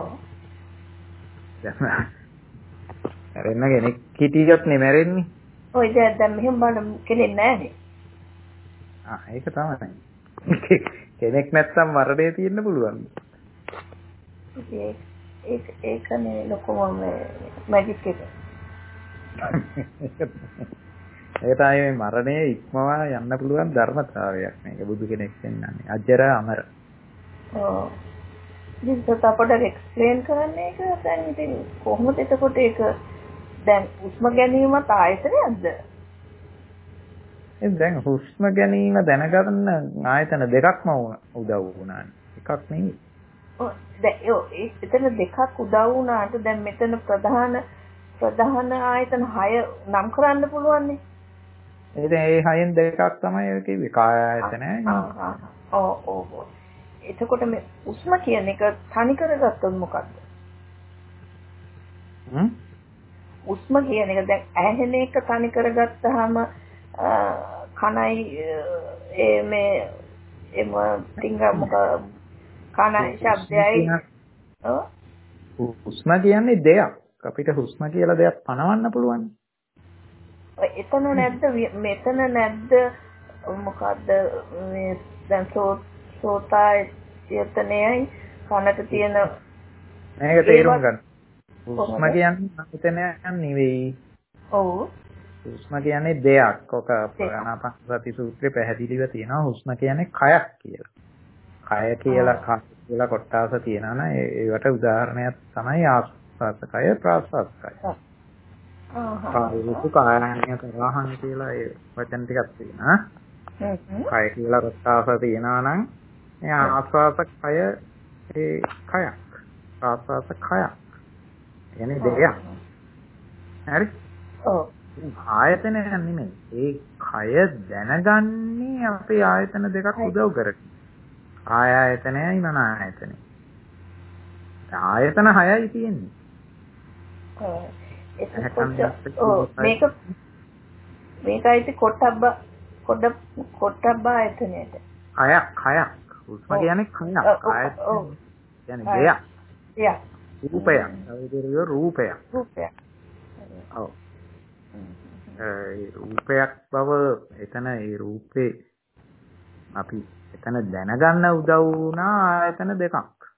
දැන් මැරෙන්න කෙනෙක් හිටියොත් නේ මැරෙන්නේ. ඔය දැන් දැන් මෙහෙම බලන්න කෙනෙක් නැහැනේ. ආ ඒක තමයි. කෙනෙක් නැත්තම් මරණය තියෙන්න පුළුවන්. ඒක ඒකනේ ලොකුම මැජික් එක. ඒ තමයි මේ මරණය ඉක්මවා යන්න පුළුවන් ධර්මතාවයක් මේක බුදු කෙනෙක් පෙන්වන්නේ. අජර අමර. ඔව්. ඉතින් අපට එක්ස්ප්ලেইন කරන්න ඒක දැන් ඉතින් කොහොමද එතකොට ඒක දැන් හුස්ම ගැනීමත් ආයතනයක්ද? ඒ දැන් හුස්ම ගැනීම දැනගන්න ආයතන දෙකක්ම උදව් වුණානේ. එකක් නෙවෙයි. ඔව් දැන් එතන දෙකක් උදව් වුණාට දැන් මෙතන ප්‍රධාන ප්‍රධාන ආයතන හය නම් කරන්න පුළුවන් නේ. ඉතින් ඒ හයෙන් දෙකක් තමයි ඔය කිව්වේ. කාය ආයතනයි. ආ ආ ඔව් ඔව්. එතකොට මේ උස්ම කියන එක තනි කරගත්තොත් මොකද්ද? හ්ම්? උස්ම කියන එක දැන් ඇහෙන එක තනි කරගත්තාම කනයි ඒ මේ එම ටිංග මොක කනයි ශබ්දයයි ඔව් උස්ම කියන්නේ දෙයක්. අපිට හුස්ම කියලා දෙයක් පනවන්න පුළුවන්. එතන නැද්ද මෙතන නැද්ද මොකද්ද මේ දැන් සෝ සෝතයි යතනයයි කනට තියෙන මේක තේරුම් ගන්න. හුස්ම කියන්නේ හිතනයක් නෙවෙයි. ඔව්. හුස්ම කියන්නේ දෙයක්. ඔක ආනාපානසති සූත්‍රයේ පැහැදිලිව තියෙනවා හුස්ම කියන්නේ කයක් කියලා. කය කියලා කය කියලා කොටස තියෙනවා නේ ඒවට උදාහරණයක් තමයි ආස්වාද කය ප්‍රාස්වාද කය. කායුතු කායාණ්‍ය කරහන් කියලා ඒ වචන ටිකක් තියෙනවා. කය කියලා කොටස තියෙනවා නම් ඒ ආස්වාද කය ඒ කයක්. ආස්වාද කයක්. يعني දෙයක්. හරි? ඔව්. ආයතනය නෙමෙයි. ඒ කය දැනගන්නේ අපේ ආයතන දෙකක් උදව් කරගෙන. ආය ආයතනයයි මන ආයතනය. ආයතන හයයි තියෙන්නේ. ඔව්. මේක මේකයි කොටබ්බ කොට කොටබ්බ ආයතනයට. කයක් කයක්. උස්ම කියන්නේ කයක්. ආයතන කියන්නේ දෙයක්. දෙයක්. රූපයක්. ඒ රූපයක්. රූපයක්. ඔව්. ඒ රූපයක් බව එතන ඒ රූපේ අපි එතන දැනගන්න උදව් වුණා ආයතන දෙකක්.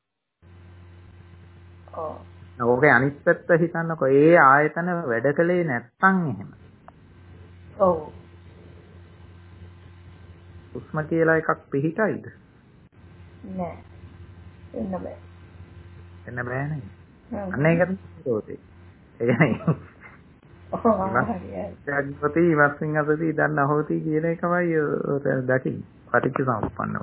ඔව්. ඕකේ අනිත් පැත්ත හිතන්නකො ඒ ආයතන වැඩ කළේ නැත්තම් එහෙම. ඔව්. උස්ම කියලා එකක් පිහිටයිද? නෑ. එන්න බෑ. එන්න බෑනේ. අන්න ඒකට තෝතේ. ඒ කියන්නේ ජාතිපති ඉවත්සින් අසති දන්න හොති කියන එකමයි දකින්න. පටිච්ච සමුප්පන්නව.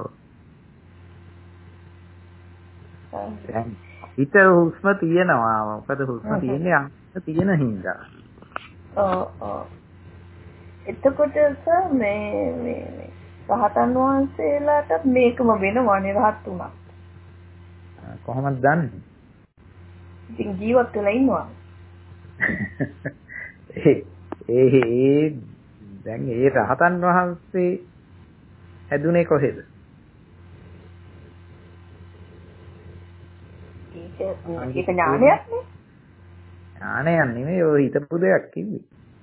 දැන් හිත හුස්ම තියෙනවා. මොකද හුස්ම තියෙන්නේ අන්ත තියෙන හින්දා. ඔව් ඔව්. එතකොට සර් මේ මේ රහතන් වහන්සේලාට මේකම වෙනවනේ රහත් උනා. කොහොමද දන්නේ? ඉතින් ජීවත් වෙලා ඉන්නවා. ඒ ඒ දැන් ඒ රහතන් වහන්සේ හැදුනේ කොහෙද? ඒක ඥානයක් නේ. ඥානයක් නෙමෙයි ඔය හිතපු දෙයක් කිව්වේ.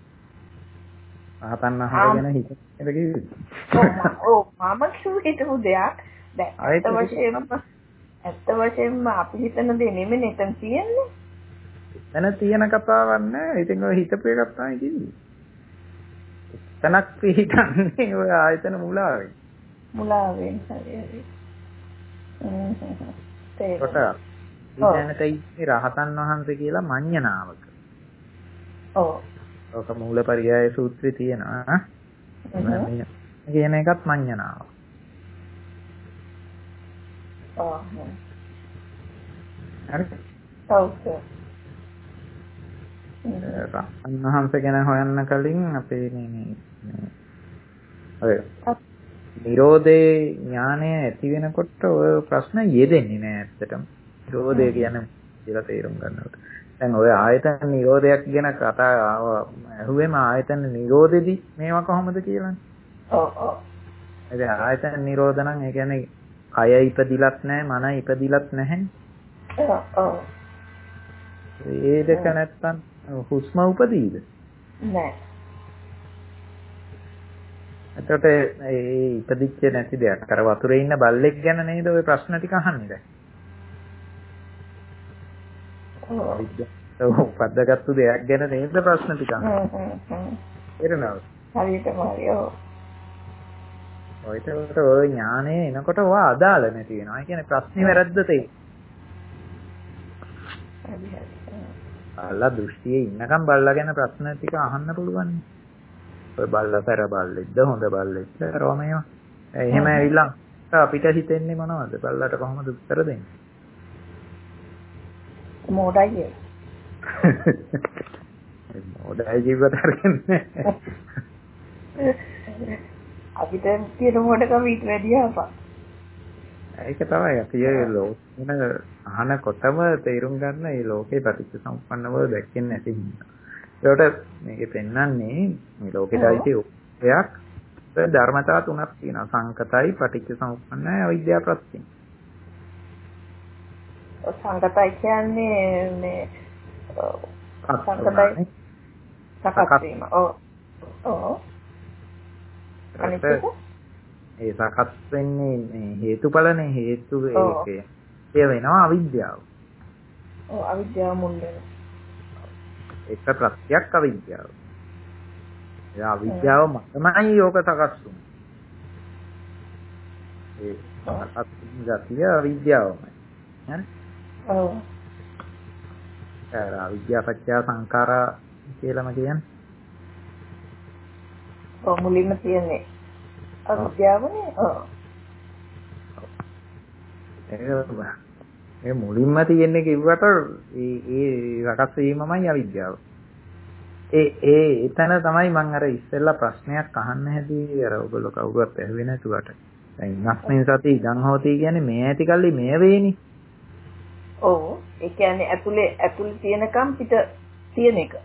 රහතන් වහන්සේ ගැන හිතෙන්න කිව්වේ. ඔව් මම කිව්වේ හිතපු දෙයක්. දැන් ඇත්ත වශයෙන්ම ඇත්ත වශයෙන්ම අපි හිතන දේ නෙමෙයි එතන තියෙන්නේ. එතන තියෙන කතාවක් නෑ. ඉතින් ඔය හිතපු එකක් තමයි කිව්වේ. එතනක් පිටින්නේ ඔය ආයතන මුලාවෙන්. මුලාවෙන් හරි හරි. හ්ම් හ්ම්. කොට ඊදැනට ඉන්නේ රහතන් වහන්සේ කියලා මඤ්ඤණාවක. ඔව්. ඔක මූලපරියාය සූත්‍රයේ තියෙනවා. මේ කියන එකත් මඤ්ඤණාව. ඔව්. හරි. ඔව්. රහතන් වහන්සේ ගැන හොයන්න කලින් අපේ මේ ඔය නිරෝධේ ඥානය ඇති වෙනකොට ඔය ප්‍රශ්න යෙදෙන්නේ නෑ ඇත්තටම. නිරෝධය කියන්නේ කියලා තේරුම් ගන්නකොට. දැන් ඔය ආයතන නිරෝධයක් ගැන කතා අහුවෙම ආයතන නිරෝධෙදි මේවා කොහොමද කියලානේ. ඔව් ඔව්. ඒ ආයතන නිරෝධ නම් ඒ කියන්නේ කය ඉපදිලත් නැහැ, මන ඉපදිලත් නැහැ. ඔව් ඔව්. ඒ දෙක නැත්තම් හුස්ම උපදීද? නෑ. එතකොට ඒ ඉපදිච්ච නැති දෙයක්. අර වතුරේ ඉන්න බල්ලෙක් ගැන නේද ඔය ප්‍රශ්න ටික අහන්නේ දැන්. ඔව්. පද්දගත්තු දෙයක් ගැන නේද ප්‍රශ්න ටික අහන්නේ. හ්ම් හ්ම්. එරනව. හරියටම හරි ඔව්. ඔයිට ඔය ඥානය එනකොට ඔය අදාළ නැති වෙනවා. ඒ කියන්නේ ප්‍රශ්නේ වැරද්ද තේ. හරි හරි. බල්ලා දෘෂ්ටියේ ඉන්නකම් බල්ලා ගැන ප්‍රශ්න ටික අහන්න පුළුවන්. ඔය බල්ලා පෙර බල්ලෙක්ද හොඳ බල්ලෙක්ද රෝමේව. එහෙම ඇවිල්ලා අපිට හිතෙන්නේ මොනවද? බල්ලාට කොහොමද උත්තර දෙන්නේ? මොඩයි. මොඩයි ජීවිත අරගෙන. අපිට තියෙන මොඩකම ඊට වැඩිය අපා. ඒක තමයි අපි ඒ ලෝකෙන අහනකොටම තේරුම් ගන්න මේ ලෝකේ ප්‍රතිසම්පන්න බව දැක්කේ නැති හින්දා. ඒකට මේකේ පෙන්වන්නේ මේ ලෝකෙට ඇති ඔයක් ධර්මතා තුනක් තියෙනවා. සංකතයි, පටිච්චසමුප්පන්නයි, අවිද්‍යාව ප්‍රත්‍යය. සංකතයි කියන්නේ මේ සංකතයි සකස් වීම. ඔව්. ඔව්. අනිත් එක ඒ සකස් වෙන්නේ මේ හේතුඵලනේ හේතු ඒකේ. ඒ වෙනවා අවිද්‍යාව. ඔව් අවිද්‍යාව මුල් වෙනවා. ඒක ප්‍රත්‍යක් අවිද්‍යාව. ඒ අවිද්‍යාව මතමයි යෝග සකස් වුනේ. ඒ සකස් ගතිය අවිද්‍යාවමයි. හරි? ඔව්. ඒ අවිද්‍යාව පත්‍ය සංඛාරා කියලාම කියන්නේ. ඔව් මුලින්ම තියෙන්නේ අවිද්‍යාවනේ. ඔව්. ඒ මුලින්ම තියෙන්නේ කිව්වට ඒ ඒ රකස් වීමමයි අවිද්‍යාව. ඒ ඒ එතන තමයි මම අර ඉස්සෙල්ලා ප්‍රශ්නයක් අහන්න හැදී අර ඔයගොල්ලෝ කවුරුවත් ඇහුවේ නැතුවට. දැන් ඉන්නස්මින් සති ඉඳන් හොතී කියන්නේ මේ ඇති කල්ලි මේ වේනේ. ඔව්. ඒ කියන්නේ ඇතුලේ ඇතුලේ තියෙනකම් පිට තියෙන එක.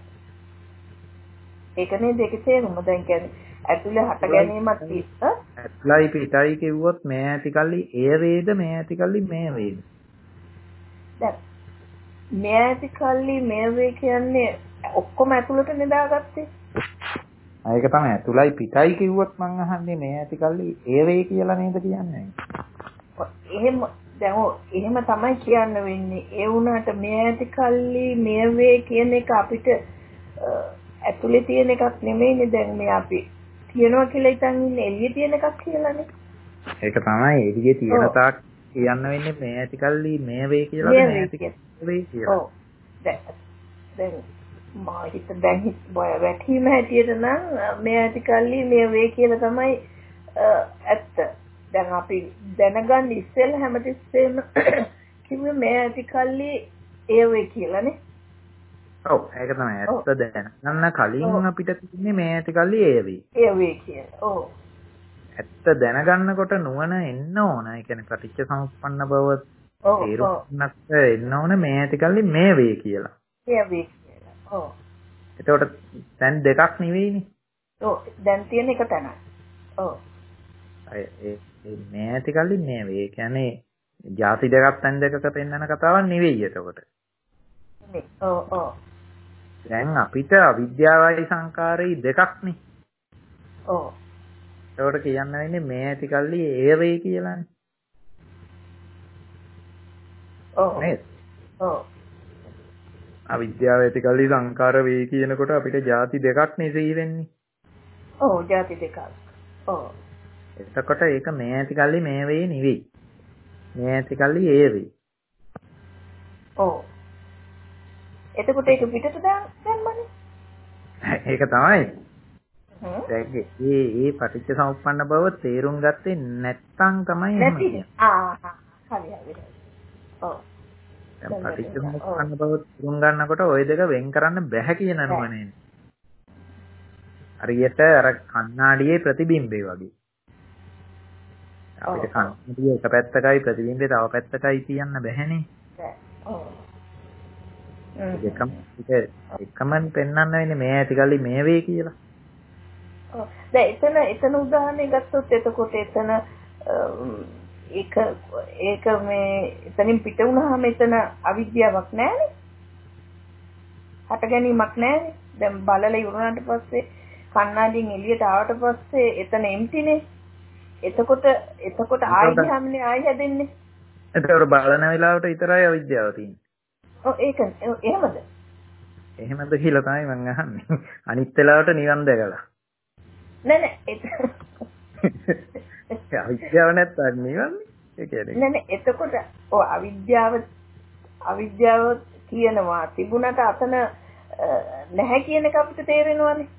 ඒක නේද ඒකේ තේරුම. දැන් කියන්නේ ඇතුලේ හට ගැනීමක් තිස්ස ඇතුලයි පිටයි කිව්වොත් මේ ඇති කල්ලි ඒ වේද මේ ඇති කල්ලි මේ වේද? දැන් මේ ඇති කල්ලි මේ වේ කියන්නේ ඔක්කොම ඇතුළට නෙදාගත්තේ. ඒක තමයි ඇතුලයි පිටයි කිව්වොත් මං අහන්නේ මේ ඇති කල්ලි ඒ වේ කියලා නේද කියන්නේ. එහෙම දැන් ඔය එහෙම තමයි කියන්න වෙන්නේ. ඒ වුණාට මේ ඇති කල්ලි මේ වේ කියන එක අපිට ඇතුලේ තියෙන එකක් නෙමෙයිනේ. දැන් මේ අපි තියනවා කියලා ඉතින් ඉන්නේ එළියේ තියෙන එකක් කියලානේ. ඒක තමයි එළියේ තියෙන තාක් කියන්න වෙන්නේ මේ ඇති කල්ලි මේ වේ කියලා මේ ඇති වේ කියලා. ඔව්. දැන් දැන් මා හිත දැන් හිත වැටීම හැටියට නම් මේ ඇති කල්ලි මේ වේ කියලා තමයි ඇත්ත. දැන් අපි දැනගන්න ඉස්සෙල්ලා හැමතිස්සෙම කිව්වේ මේ ඇති කල්ලි ඒ වේ කියලානේ. ඔව් ඒක තමයි ඇත්ත දැනගන්න කලින් අපිට තිබුණේ මේ ඇති කල්ලි ඒ වේ. ඒ වේ කියලා. ඔව්. ඇත්ත දැනගන්නකොට නුවණ එන්න ඕන. ඒ කියන්නේ ප්‍රතිච්ඡ සමුප්පන්න බව තේරුම්ක් එන්න ඕන මේ ඇති කල්ලි මේ වේ කියලා. මේ වේ කියලා. ඔව්. එතකොට දැන් දෙකක් නෙවෙයිනේ. ඔව් දැන් තියෙන එක තැනයි. ඔව්. ඒ මේ ඇති කල්ලි මේ ඒ කියන්නේ ಜಾති දෙකක් තැන් දෙකක පෙන්වන කතාවක් නෙවෙයි එතකොට. නේ. ඔව් ඔව්. දැන් අපිට අවිද්‍යාවයි සංකාරයි දෙකක් නේ. ඔව්. ඒකට කියන්න වෙන්නේ මේ ඇති කල්ලි ඒ වේ කියලානේ. ඔව්. නේද? ඔව්. අවිද්‍යාව ඇති කල්ලි සංකාර වේ කියනකොට අපිට ಜಾති දෙකක් නේ සිහි වෙන්නේ. ඔව් ಜಾති දෙකක්. ඔව්. එතකොට ඒක මේ ඇති කල්ලි මේ වේ නෙවෙයි. මේ ඇති කල්ලි ඒ වේ. ඔව්. එතකොට ඒක පිටට දැම්මනේ. ඒක තමයි. හ්ම්. ඒ ඒ පටිච්ච සමුප්පන්න බව තේරුම් ගත්තේ නැත්තම් තමයි එහෙම නැති. ආ හරි හරි. ඔව්. දැන් පටිච්ච සමුප්පන්න බව තේරුම් ගන්නකොට ওই දෙක වෙන් කරන්න බෑ කියන නුවණනේ. හරියට අර කණ්ණාඩියේ ප්‍රතිබිම්බේ වගේ. අපිට කණ්ණාඩියේ එක පැත්තකයි ප්‍රතිබිම්බේ තව පැත්තකයි කියන්න බැහැනේ. ඔව්. දෙකම එකම පෙන්වන්න වෙන්නේ මේ ඇතිකල්ලි මේ වේ කියලා. ඔව්. දැන් එතන එතන උදාහරණයක් ගත්තොත් එතකොට එතන ඒක ඒක මේ එතනින් පිට වුණාම එතන අවිද්‍යාවක් නැහැනේ. හට ගැනීමක් නැහැනේ. දැන් බලලා ඉවරනට පස්සේ කණ්ණාඩියෙන් එළියට ආවට පස්සේ එතන එම්ටිනේ. එතකොට එතකොට ආයි ගහන්නේ ආයි හැදෙන්නේ. එතකොට බලන වෙලාවට විතරයි අවිද්‍යාව තියෙන්නේ. ඔව් ඒක එහෙමද? එහෙමද කියලා තමයි මම අහන්නේ. අනිත් වෙලාවට නිවන් දැකලා. නෑ නෑ ඒක අවිද්‍යාව නැත්තම් නිවන්නේ. ඒ කියන්නේ. නෑ නෑ එතකොට ඔව් අවිද්‍යාව අවිද්‍යාව කියනවා තිබුණට අතන නැහැ කියන එක අපිට තේරෙනවානේ.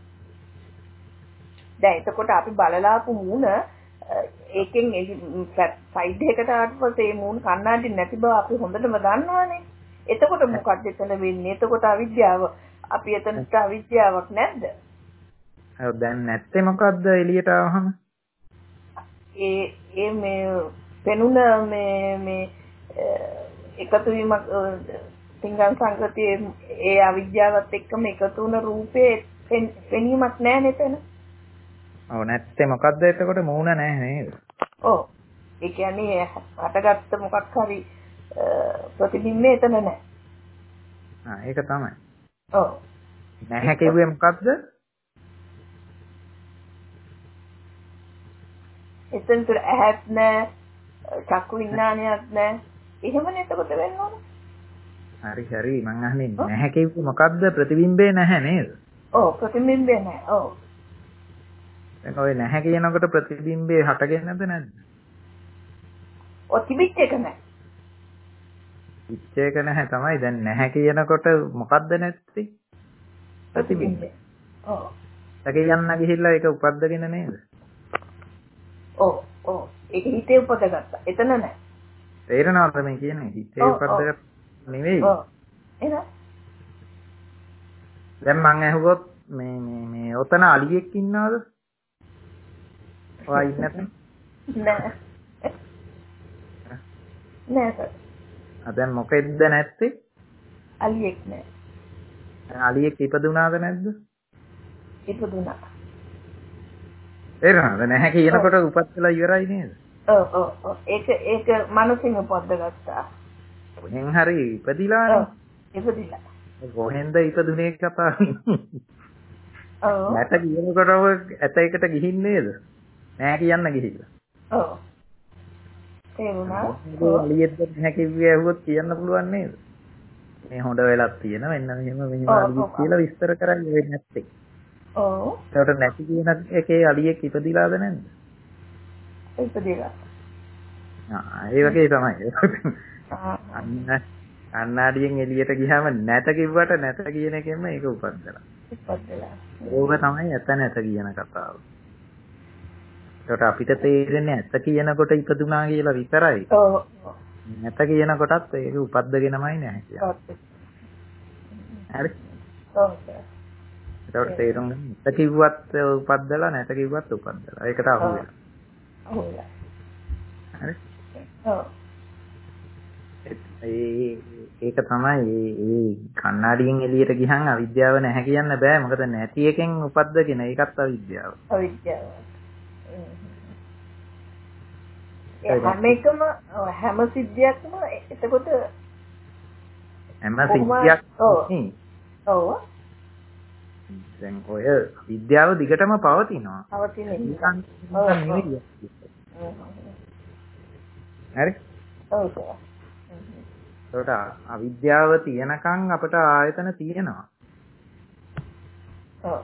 දැන් එතකොට අපි බලලා ආපු මූණ ඒකෙන් සයිඩ් එකකට ආවට පස්සේ මේ මූණ කණ්ණාඩි නැති බව අපි හොඳටම දන්නවානේ. එතකොට මොකක්ද එතන වෙන්නේ? එතකොට අවිද්‍යාව අපි එතනට අවිද්‍යාවක් නැද්ද? ඔව් දැන් නැත්තේ මොකද්ද එළියට ආවහම? ඒ ඒ මේ පෙනුන මේ මේ එකතු වීමක් තිංගන් සංගතියේ ඒ අවිද්‍යාවත් එක්කම එකතු වුණ රූපේ පෙනීමක් නැහැ නේද? ඔව් නැත්තේ මොකද්ද එතකොට මූණ නැහැ නේද? ඔව්. ඒ කියන්නේ හටගත්ත මොකක් හරි ප්‍රතිබිම්බේ එතන නැහැ. ආ ඒක තමයි. ඔව්. නැහැ කිව්වේ මොකද්ද? එතන තුර ඇහත් නැහැ, චක්කු විඥානයක් නැහැ. එහෙමනේ එතකොට වෙන්න ඕන. හරි හරි මං අහන්නේ නැහැ කිව්වේ මොකද්ද ප්‍රතිබිම්බේ නැහැ නේද? ඔව් ප්‍රතිබිම්බේ නැහැ. ඔව්. දැන් ඔය නැහැ කියනකොට ප්‍රතිබිම්බේ හටගෙන නැද්ද නැද්ද? ඔය තිබිච්ච එක නැහැ. තිබිච්ච එක නැහැ තමයි. දැන් නැහැ කියනකොට මොකද්ද නැත්තේ? ප්‍රතිබිම්බේ. ඔව්. ඒක යන්න ගිහිල්ලා ඒක උපද්දගෙන නේද? ඔව් ඔව්. ඒක හිතේ උපදගත්තා. එතන නැහැ. තේරෙනවද මේ කියන්නේ? හිතේ උපද්දගත්ත නෙවෙයි. ඔව්. එහෙනම් දැන් මං අහුවොත් මේ මේ මේ ඔතන අලියෙක් ඉන්නවද? ඔයා ඉන්නේ නැත්නම්? නෑ. නෑ සර්. ආ දැන් මොකෙද්ද නැත්තේ? අලියෙක් නෑ. අලියෙක් ඉපදුනාද නැද්ද? ඉපදුනා. තේරෙනවද? නැහැ කියනකොට උපත්ලා ඉවරයි නේද? ඔව් ඔව් ඔව්. ඒක ඒක මනසින් උපද්දගත්තා. කොහෙන් හරි ඉපදිලානේ. ඉපදිලා. කොහෙන්ද ඉපදුනේ කතාවේ? ඔව්. නැත කියනකොටම ඇත එකට ගිහින් නේද? නෑ කියන්න ගිහිල්ලා. ඔව්. ඒ වුණා. අලියෙද්ද නැහැ කිව්වේ ඇහුවොත් කියන්න පුළුවන් නේද? මේ හොඳ වෙලක් තියෙන මෙන්න මෙහෙම මෙහෙම අලියෙක් කියලා විස්තර කරන්නේ වෙන්නේ නැත්තේ. ඔව්. ඒකට නැති කියන එකේ අලියෙක් ඉපදිලාද නැද්ද? ඉපදිලා. ආ ඒ වගේ තමයි. අන්න අන්නාඩියෙන් එළියට ගියාම නැත කිව්වට නැත කියන එකෙන්ම ඒක උපද්දලා. ඉපදිලා. ඕක තමයි ඇත නැත කියන කතාව. ඒකට අපිට තේරෙන්නේ ඇත කියනකොට ඉපදුනා කියලා විතරයි. ඔව්. නැත කියනකොටත් ඒක උපද්දගෙනමයි නැහැ කියන්නේ. හරි. ඔව්. ඒකට තේරුම් ගන්න. නැත කිව්වත් උපද්දලා නැත කිව්වත් උපද්දලා. ඒකට අහු වෙනවා. අහු වෙනවා. හරි. ඔව්. ඒ ඒක තමයි ඒ කණ්ණාඩියෙන් එළියට ගියහම අවිද්‍යාව නැහැ කියන්න බෑ. මොකද නැති එකෙන් උපද්දගෙන ඒකත් අවිද්‍යාව. අවිද්‍යාව. ඒ හැම එකම හැම සිද්ධියක්ම එතකොට හැම සිද්ධියක් ඔව්. ඔව්. දැන් ඔය විද්‍යාව දිගටම පවතිනවා. පවතින එක. හරි? ඔව් සර්. ඒකට අවිද්‍යාව තියෙනකන් අපට ආයතන තියෙනවා. ඔව්.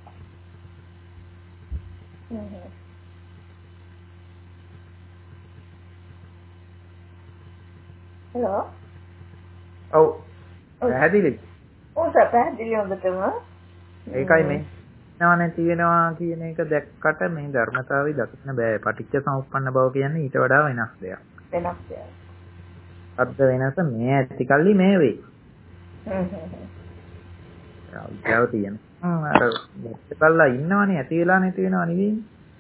හලෝ. ඔව්. පැහැදිලිද? ඔව් සර් පැහැදිලි හොඳටම. ඒකයි මේ නව නැති වෙනවා කියන එක දැක්කට මේ ධර්මතාවය දකින්න බෑ. පටිච්ච සමුප්පන්න බව කියන්නේ ඊට වඩා වෙනස් දෙයක්. වෙනස් දෙයක්. අද්ද වෙනස මේ ඇති කල්ලි මේ වෙයි. හ්ම් හ්ම්. අවිද්‍යාව තියෙන. හ්ම් අර දැක්කල්ලා ඉන්නවනේ ඇති වෙලා නැති වෙනව නෙවෙයි.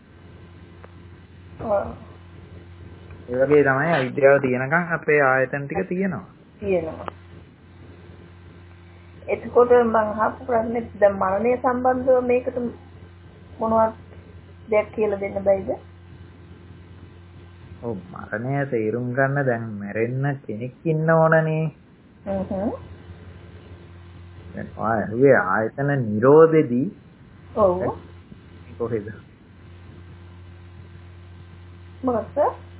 ඔව්. ඒ වගේ තමයි අවිද්‍යාව තියෙනකන් අපේ ආයතන ටික තියෙනවා. තියෙනවා. එතකොට මම අහපු ප්‍රශ්නේ දැන් මරණය සම්බන්ධව මේකට මොනවද දෙයක් කියලා දෙන්න බැයිද? ඔව් මරණය තේරුම් ගන්න දැන් මැරෙන්න කෙනෙක් ඉන්න ඕනනේ. හ්ම් හ්ම්. දැන් ආයේ ආයතන නිරෝධෙදී ඔව්. කොහෙද? මොකක්ද?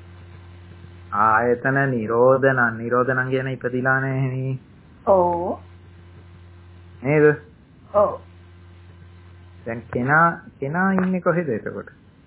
ආයතන නිරෝධන නිරෝධනම් කියන ඉපදිලා නැහැ. ඔව්. නේද? ඔව්. දැන් කෙනා කෙනා ඉන්නේ කොහෙද එතකොට?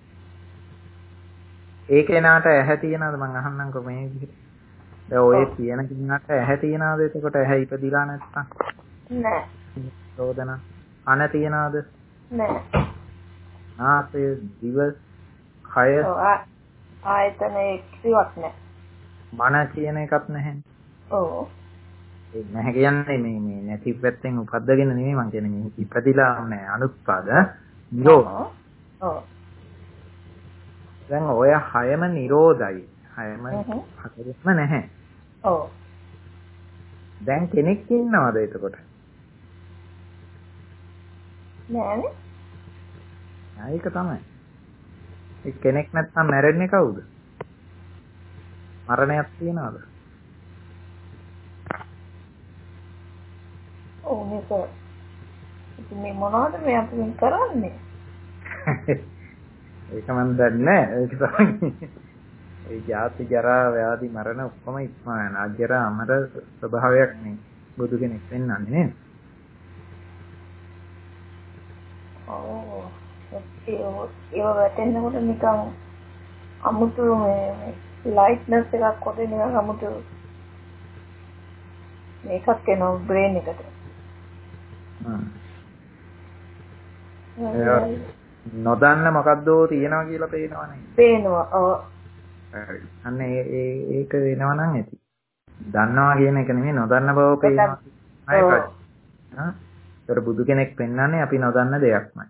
ඒ කෙනාට ඇහැ තියනවද මං අහන්නම්කො මේ විදිහට. දැන් ඔය කියන කෙනාට ඇහැ තියනවද එතකොට ඇහැ ඉපදිලා නැත්තම්? නෑ. නිරෝධන අන තියනවද? නෑ. නාසය දිව කය ඔව් ආයතන එක්කවත් නෑ. මන කියන එකක් නැහැ. ඔව්. ඒ නැහැ කියන්නේ මේ මේ නැති පැත්තෙන් උපද්දගෙන නෙමෙයි මං කියන්නේ මේ ඉපදිලා නැහැ අනුත්පාද නිරෝධ. ඔව්. දැන් ඔය හයම නිරෝධයි. හයම හතරෙම නැහැ. ඔව්. දැන් කෙනෙක් ඉන්නවද එතකොට? නෑනේ. ඒක තමයි. ඒ කෙනෙක් නැත්නම් මැරෙන්නේ කවුද? මරණයක් තියනවද? ඔව් මේක ඉතින් මේ මොනවද මේ අපි මේ කරන්නේ? ඒක මම දන්නේ නැහැ. ඒක තමයි. ඒ ජාති ජරා ව්‍යාධි මරණ ඔක්කොම ඉක්මන අජර අමර ස්වභාවයක් නේ බුදු කෙනෙක් වෙන්නන්නේ නේද? ඔව්. ඒ ඒ වැටෙනකොට නිකන් අමුතු මේ ලයිට්නස් එකක් කොටේ නිකන් අමුතු මේකක් එනවා බ්‍රේන් එකට. නොදන්න මොකද්දෝ තියනවා කියලා පේනවනේ. පේනවා. ඔව්. හරි. අන්න ඒ ඒ ඒක වෙනවා නම් ඇති. දන්නවා කියන එක නෙමෙයි නොදන්න බව පේනවා. අයකයි. හා? ඒතර බුදු කෙනෙක් පෙන්වන්නේ අපි නොදන්න දෙයක්මයි.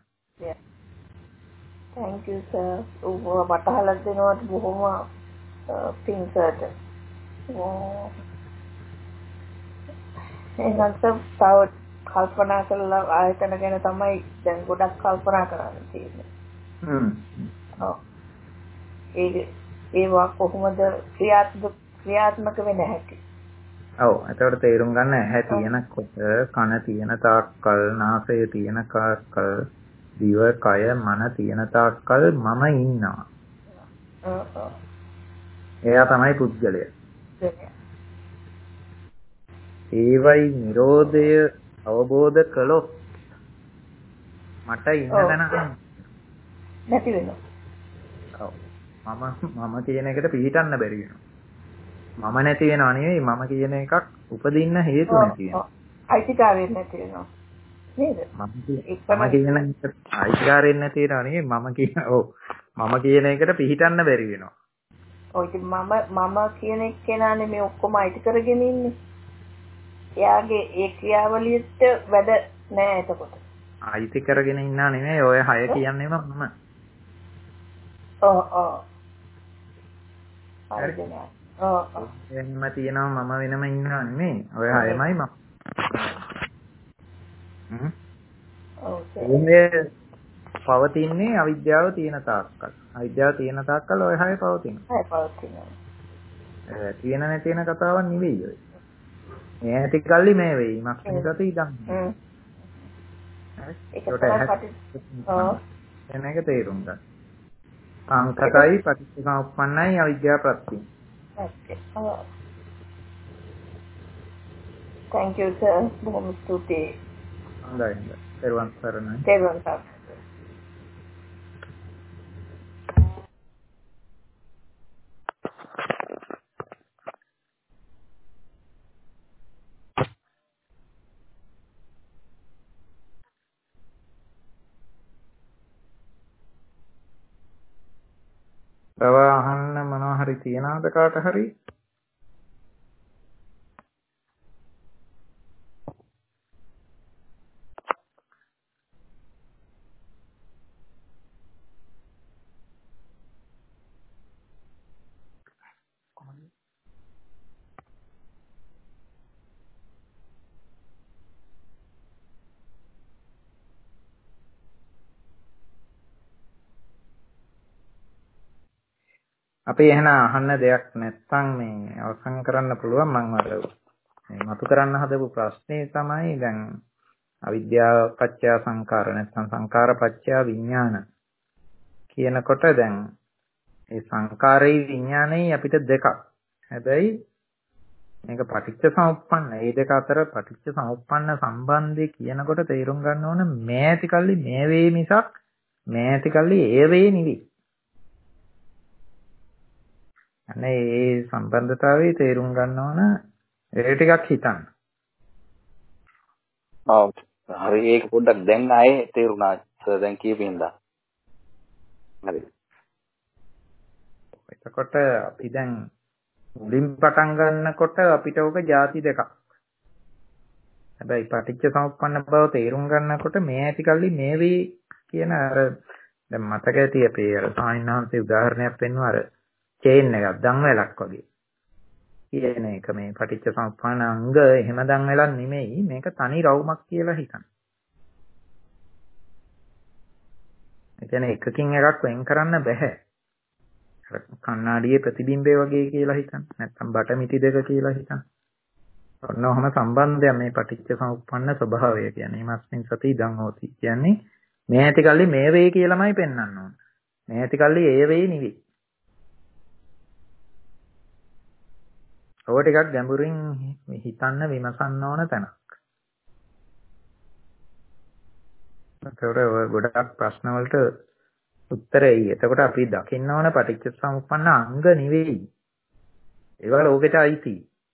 Thank you sir. ඔබ වටහලා දෙනවට බොහොම පිං සර්ට. ඕ. එහෙනම් තව කල්පනා කළා ආයතන ගැන තමයි දැන් ගොඩක් කල්පනා කරන්න තියෙන්නේ. හ්ම්. ඔව්. ඒ ඒවා කොහොමද ක්‍රියාත්මක ක්‍රියාත්මක වෙන්නේ හැටි? ඔව්. ඒතකොට තේරුම් ගන්න ඇහැ තියෙනකොට කන තියෙන තාක්කල් නාසය තියෙන තාක්කල් දිව කය මන තියෙන තාක්කල් මම ඉන්නවා. ඔව් ඔව්. එයා තමයි පුද්ගලයා. ඒවයි නිරෝධය අවබෝධ කළොත් මට ඉන්න තැන නැති වෙනවා. ඔව්. මම මම කියන එකට පිළිටන්න බැරි වෙනවා. මම නැති වෙනව නෙවෙයි මම කියන එකක් උපදින්න හේතු නැති වෙනවා. අයිතිකාරයෙන් නැති වෙනවා. නේද? මම මම කියන එකට අයිතිකාරයෙන් නැති වෙනව නෙවෙයි මම කියන ඔව් මම කියන එකට පිළිටන්න බැරි වෙනවා. ඔය ඉතින් මම මම කියන එක්කෙනානේ මේ ඔක්කොම අයිති කරගෙන ඉන්නේ. එයාගේ ඒ ක්‍රියාවලියට වැඩ නෑ එතකොට. අයිති කරගෙන ඉන්නා නෙමෙයි ඔය හය කියන්නේම මම. ඔව් ඔව්. හරි. ඔව්. වෙනම තියෙනවා මම වෙනම ඉන්නවා නෙමෙයි. ඔය හැමයි මම. හ්ම්. ඔව්. ඒ පවතින්නේ අවිද්‍යාව තියෙන තාක්කල්. අවිද්‍යාව තියෙන තාක්කල් ඔය හැය පවතිනවා. හැය පවතිනවා. ඒ තියෙන නැති වෙන කතාවක් නෙවෙයි ඔය. මේ ඇති කල්ලි මේ වෙයි. මක්සින් සති ඉඳන්. හ්ම්. ඒක ඒකට තමයි ඔව්. එන එක තේරුම් ගන්න. සංකතයි පටිච්චසමුප්පන්නයි අවිද්‍යාව ප්‍රත්‍යය. Okay. Oh. Thank you, sir. බොහොම ස්තුතියි. හොඳයි. පෙරවන් සරණයි. පෙරවන් සරණයි. තව අහන්න මොනවා හරි තියනවද කාට හරි? අපි එහෙනම් අහන්න දෙයක් නැත්නම් මේ අවසන් කරන්න පුළුවන් මම අර මේ මතු කරන්න හදපු ප්‍රශ්නේ තමයි දැන් අවිද්‍යාව පත්‍ය සංකාර නැත්නම් සංකාර පත්‍ය විඥාන කියනකොට දැන් මේ සංකාරේ විඥානේ අපිට දෙකක්. හැබැයි මේක පටිච්ච සමුප්පන්න. මේ දෙක අතර පටිච්ච සමුප්පන්න සම්බන්ධය කියනකොට තේරුම් ගන්න ඕන මේ ඇති කල්ලි මේ වේ මිසක් මේ ඇති කල්ලි ඒ වේ නෙවෙයි. අනේ මේ සම්බන්ධතාවයේ තේරුම් ගන්න ඕන ඒ ටිකක් හිතන්න. ඔව්. හරි ඒක පොඩ්ඩක් දැන් ආයේ තේරුණා සර් දැන් කියපින්දා. හරි. එතකොට අපි දැන් මුලින් පටන් ගන්නකොට අපිට ඔක ಜಾති දෙකක්. හැබැයි පටිච්ච සමුප්පන්න බව තේරුම් ගන්නකොට මේ ඇති කල්ලි මේ වේ කියන අර දැන් මතක ඇති අපේ අර සාහිණාන්සේ උදාහරණයක් පෙන්වුවා අර චේන් එකක් දන් වැලක් වගේ. කියන එක මේ පටිච්ච සමුප්පාන අංග එහෙම දන් වැලක් නෙමෙයි මේක තනි රවුමක් කියලා හිතන්න. ඒ කියන්නේ එකකින් එකක් වෙන් කරන්න බෑ. කණ්ණාඩියේ ප්‍රතිබිම්බය වගේ කියලා හිතන්න. නැත්නම් බටමිටි දෙක කියලා හිතන්න. ඔන්න ඔහම සම්බන්ධය මේ පටිච්ච සමුප්පන්න ස්වභාවය කියන්නේ. මස්මින් සති ඉදං හෝති. කියන්නේ මේ ඇති කල්ලි මේ වේ කියලාමයි පෙන්වන්න ඕන. මේ ඇති කල්ලි ඒ වේ නෙවෙයි. ඔය ටිකක් ගැඹුරින් හිතන්න විමසන්න ඕන තැනක්. ඒතකොට ඔය ගොඩක් ප්‍රශ්න වලට උත්තර එයි. එතකොට අපි දකින්න ඕන පටිච්ච සමුප්පන්න අංග නෙවෙයි. ඒවා ලෝකෙට අයිති.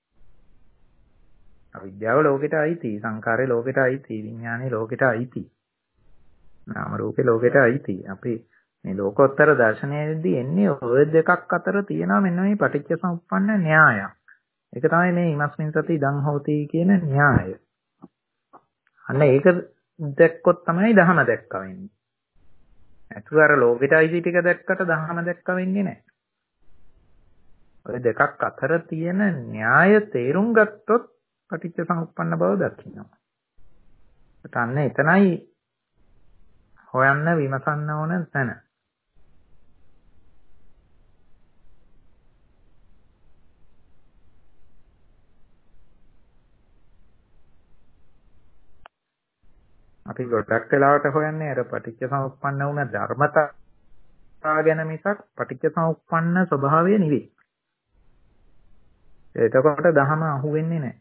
අවිද්‍යාව ලෝකෙට අයිති, සංකාරය ලෝකෙට අයිති, විඥානය ලෝකෙට අයිති. නාම රූපේ ලෝකෙට අයිති. අපි මේ ලෝකෝත්තර දර්ශනයේදී එන්නේ ඔය දෙකක් අතර තියෙනවා මෙන්න මේ පටිච්ච සමුප්පන්න න්‍යායක්. ඒක තමයි මේ ඉමස්මින් සති ඉදං හෝති කියන න්‍යාය. අන්න ඒක දැක්කොත් තමයි ධහම දැක්ක වෙන්නේ. අතුර අර ලෝකෙට අයිති ටික දැක්කට ධහම දැක්ක වෙන්නේ නැහැ. ඔය දෙකක් අතර තියෙන න්‍යාය තේරුම් ගත්තොත් පටිච්ච සමුප්පන්න බව දකින්නවා. අන්න එතනයි හොයන්න විමසන්න ඕන තැන. අපි ගොඩක් වෙලාවට හොයන්නේ අර පටිච්ච සමුප්පන්න වුණ ධර්මතා ගැන මිසක් පටිච්ච සමුප්පන්න ස්වභාවය නෙවෙයි. එතකොට දහම අහුවෙන්නේ නැහැ.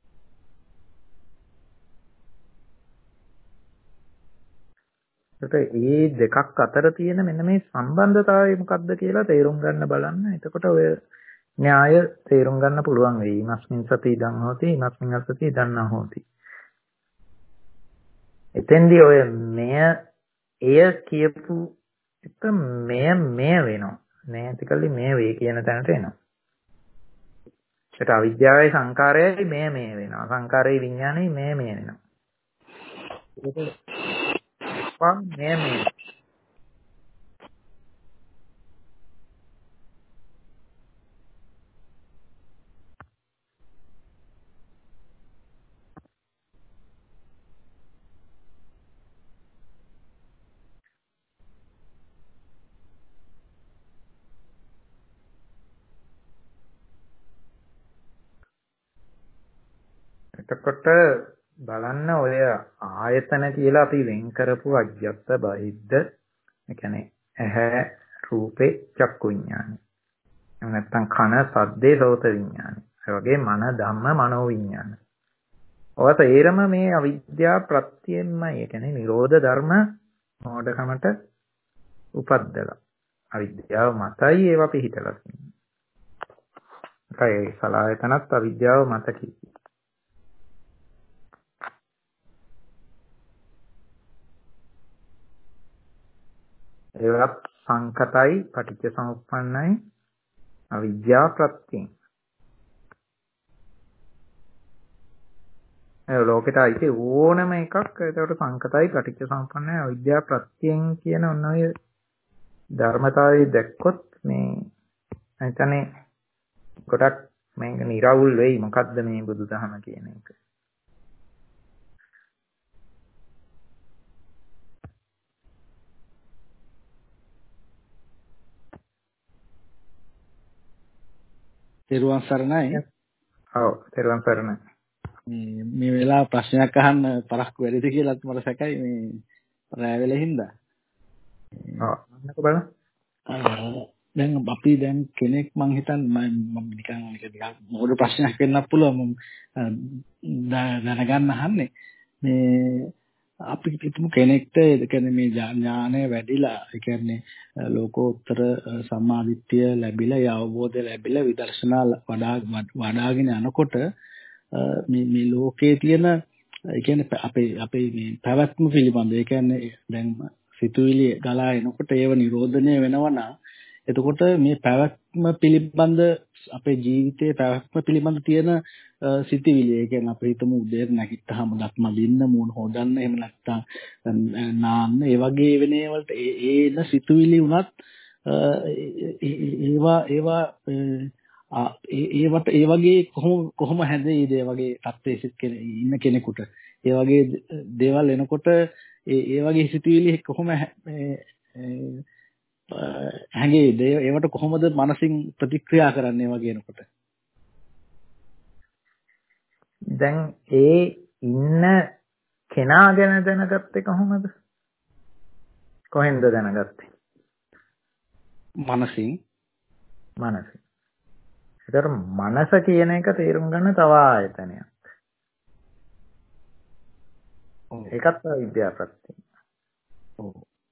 ඒකට මේ දෙකක් අතර තියෙන මෙන්න මේ සම්බන්ධතාවය මොකක්ද කියලා තේරුම් ගන්න බලන්න. එතකොට ඔය න්‍යාය තේරුම් ගන්න පුළුවන් වෙයි. මස්මින් සති ඉදං හෝති, මස්මින් අසති ඉදං නොහෝති. එතෙන්දී ඔය මෙය එය කියපු එක මෙය මෙය වෙනවා. මේ ඇතිකල්ලි මේ වේ කියන තැනට එනවා. ඒකට අවිද්‍යාවයි සංකාරයයි මේ මේ වෙනවා. සංකාරයයි විඥානයයි මේ මේ වෙනවා. ඒක මේ මේ එතකොට බලන්න ඔය ආයතන කියලා අපි වෙන් කරපු අජ්ජත් බහිද්ද ඒ කියන්නේ ඇහැ රූපේ චක්කු විඥානයි. එහෙම නැත්නම් කන සද්දේ සෝත විඥානයි. ඒ වගේ මන ධම්ම මනෝ විඥාන. ඔය තේරම මේ අවිද්‍යාව ප්‍රත්‍යයෙන්මයි. ඒ කියන්නේ නිරෝධ ධර්ම මොඩකමට උපද්දලා. අවිද්‍යාව මතයි ඒවා පිහිටලා තියෙන්නේ. ඒකයි සලආයතනත් අවිද්‍යාව මත කිව්වේ. ඒවත් සංකතයි පටිච්ච සමුප්පන්නයි අවිද්‍යාව ප්‍රත්‍යයෙන්. ඒ ලෝකෙට අයිති ඕනම එකක් ඒකට සංකතයි පටිච්ච සමුප්පන්නයි අවිද්‍යාව ප්‍රත්‍යයෙන් කියන ඔන්න ඔය ධර්මතාවය දැක්කොත් මේ හිතන්නේ ගොඩක් මේක නිරවුල් වෙයි. මොකද්ද මේ බුදුදහම කියන එක. තෙරුවන් සරණයි. ඔව් තෙරුවන් සරණයි. මේ මේ වෙලාව ප්‍රශ්නයක් අහන්න පරක්කු වැඩිද කියලාත් මට සැකයි මේ රැ වෙලා හින්දා. ඔව් අන්නක බලන්න. දැන් අපි දැන් කෙනෙක් මං හිතන්නේ මම නිකන් මේක ටිකක් මොකද ප්‍රශ්නයක් වෙන්නත් පුළුවන් මම දැනගන්න අහන්නේ මේ අපි හිතමු කෙනෙක්ට ඒ කියන්නේ මේ ඥානය වැඩිලා ඒ කියන්නේ ලෝකෝත්තර සම්මාදිට්ඨිය ලැබිලා ඒ අවබෝධය ලැබිලා විදර්ශනා වඩා වඩාගෙන යනකොට මේ මේ ලෝකයේ තියෙන ඒ කියන්නේ අපේ අපේ මේ පැවැත්ම පිළිබඳ ඒ කියන්නේ දැන් සිතුවිලි ගලා එනකොට ඒව නිරෝධනය වෙනවා නම් එතකොට මේ පැවැත්ම පිළිබඳ අපේ ජීවිතයේ පැවැත්ම පිළිබඳ තියෙන සිතිවිලි ඒ කියන්නේ අපි හිතමු උදේට නැගිට්ටාම දත් මදින්න මූණ හොදන්න එහෙම නැත්නම් නාන්න ඒ වගේ වෙනේ වලට ඒ ඒන සිතුවිලි උනත් ඒවා ඒවා ඒවට ඒ වගේ කොහොම කොහොම හැදෙයිද ඒ වගේ තත්ත්වයේ සිට ඉන්න කෙනෙකුට ඒ වගේ දේවල් එනකොට ඒ ඒ වගේ සිතුවිලි කොහොම හැංගේද ඒවට කොහොමද මනසින් ප්‍රතික්‍රියා කරන්නේ වගේ එනකොට දැන් ඒ ඉන්න කෙනා ගැන දැනගත්තේ කොහොමද කොහෙන්ද දැනගත්තේ මනසින් මනසින් ඒතර මනස කියන එක තේරුම් ගන්න තව ආයතනයක් ඒකත් විද්‍යා ප්‍රත්‍යය ඔව්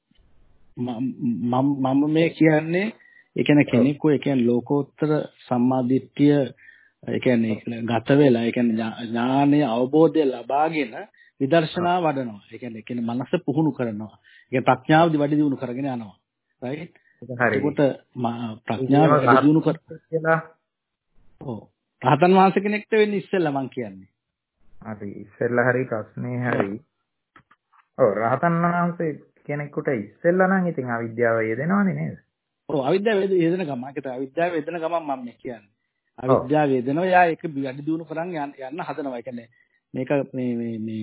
මම මම මේ කියන්නේ ඒ කියන්නේ කෙනෙකු ඒ කියන්නේ ලෝකෝත්තර සම්මාදිට්ඨිය ඒ කියන්නේ ගත වෙලා ඒ කියන්නේ ඥානය අවබෝධය ලබාගෙන විදර්ශනා වඩනවා. ඒ කියන්නේ ඒ කියන්නේ මනස පුහුණු කරනවා. ඒ කියන්නේ ප්‍රඥාව දිවඩි දිනු කරගෙන යනවා. රයිට්? ඒකට ප්‍රඥාව දිනු දිනු කර කියලා ඔව්. රහතන් වහන්සේ කෙනෙක්ට වෙන්නේ ඉස්සෙල්ලා මං කියන්නේ. හරි ඉස්සෙල්ලා හරි ප්‍රශ්නේ හරි. ඔව් රහතන් වහන්සේ කෙනෙකුට ඉස්සෙල්ලා නම් ඉතින් අවිද්‍යාව යෙදෙනවනේ නේද? ඔව් අවිද්‍යාව යෙදෙන ගමන් ඒකට අවිද්‍යාව යෙදෙන ගමන් මම මේ කියන්නේ. අවිද්‍යාව යෙදෙනවා යා ඒක වැඩි දියුණු කරන් යන්න හදනවා. ඒ කියන්නේ මේක මේ මේ මේ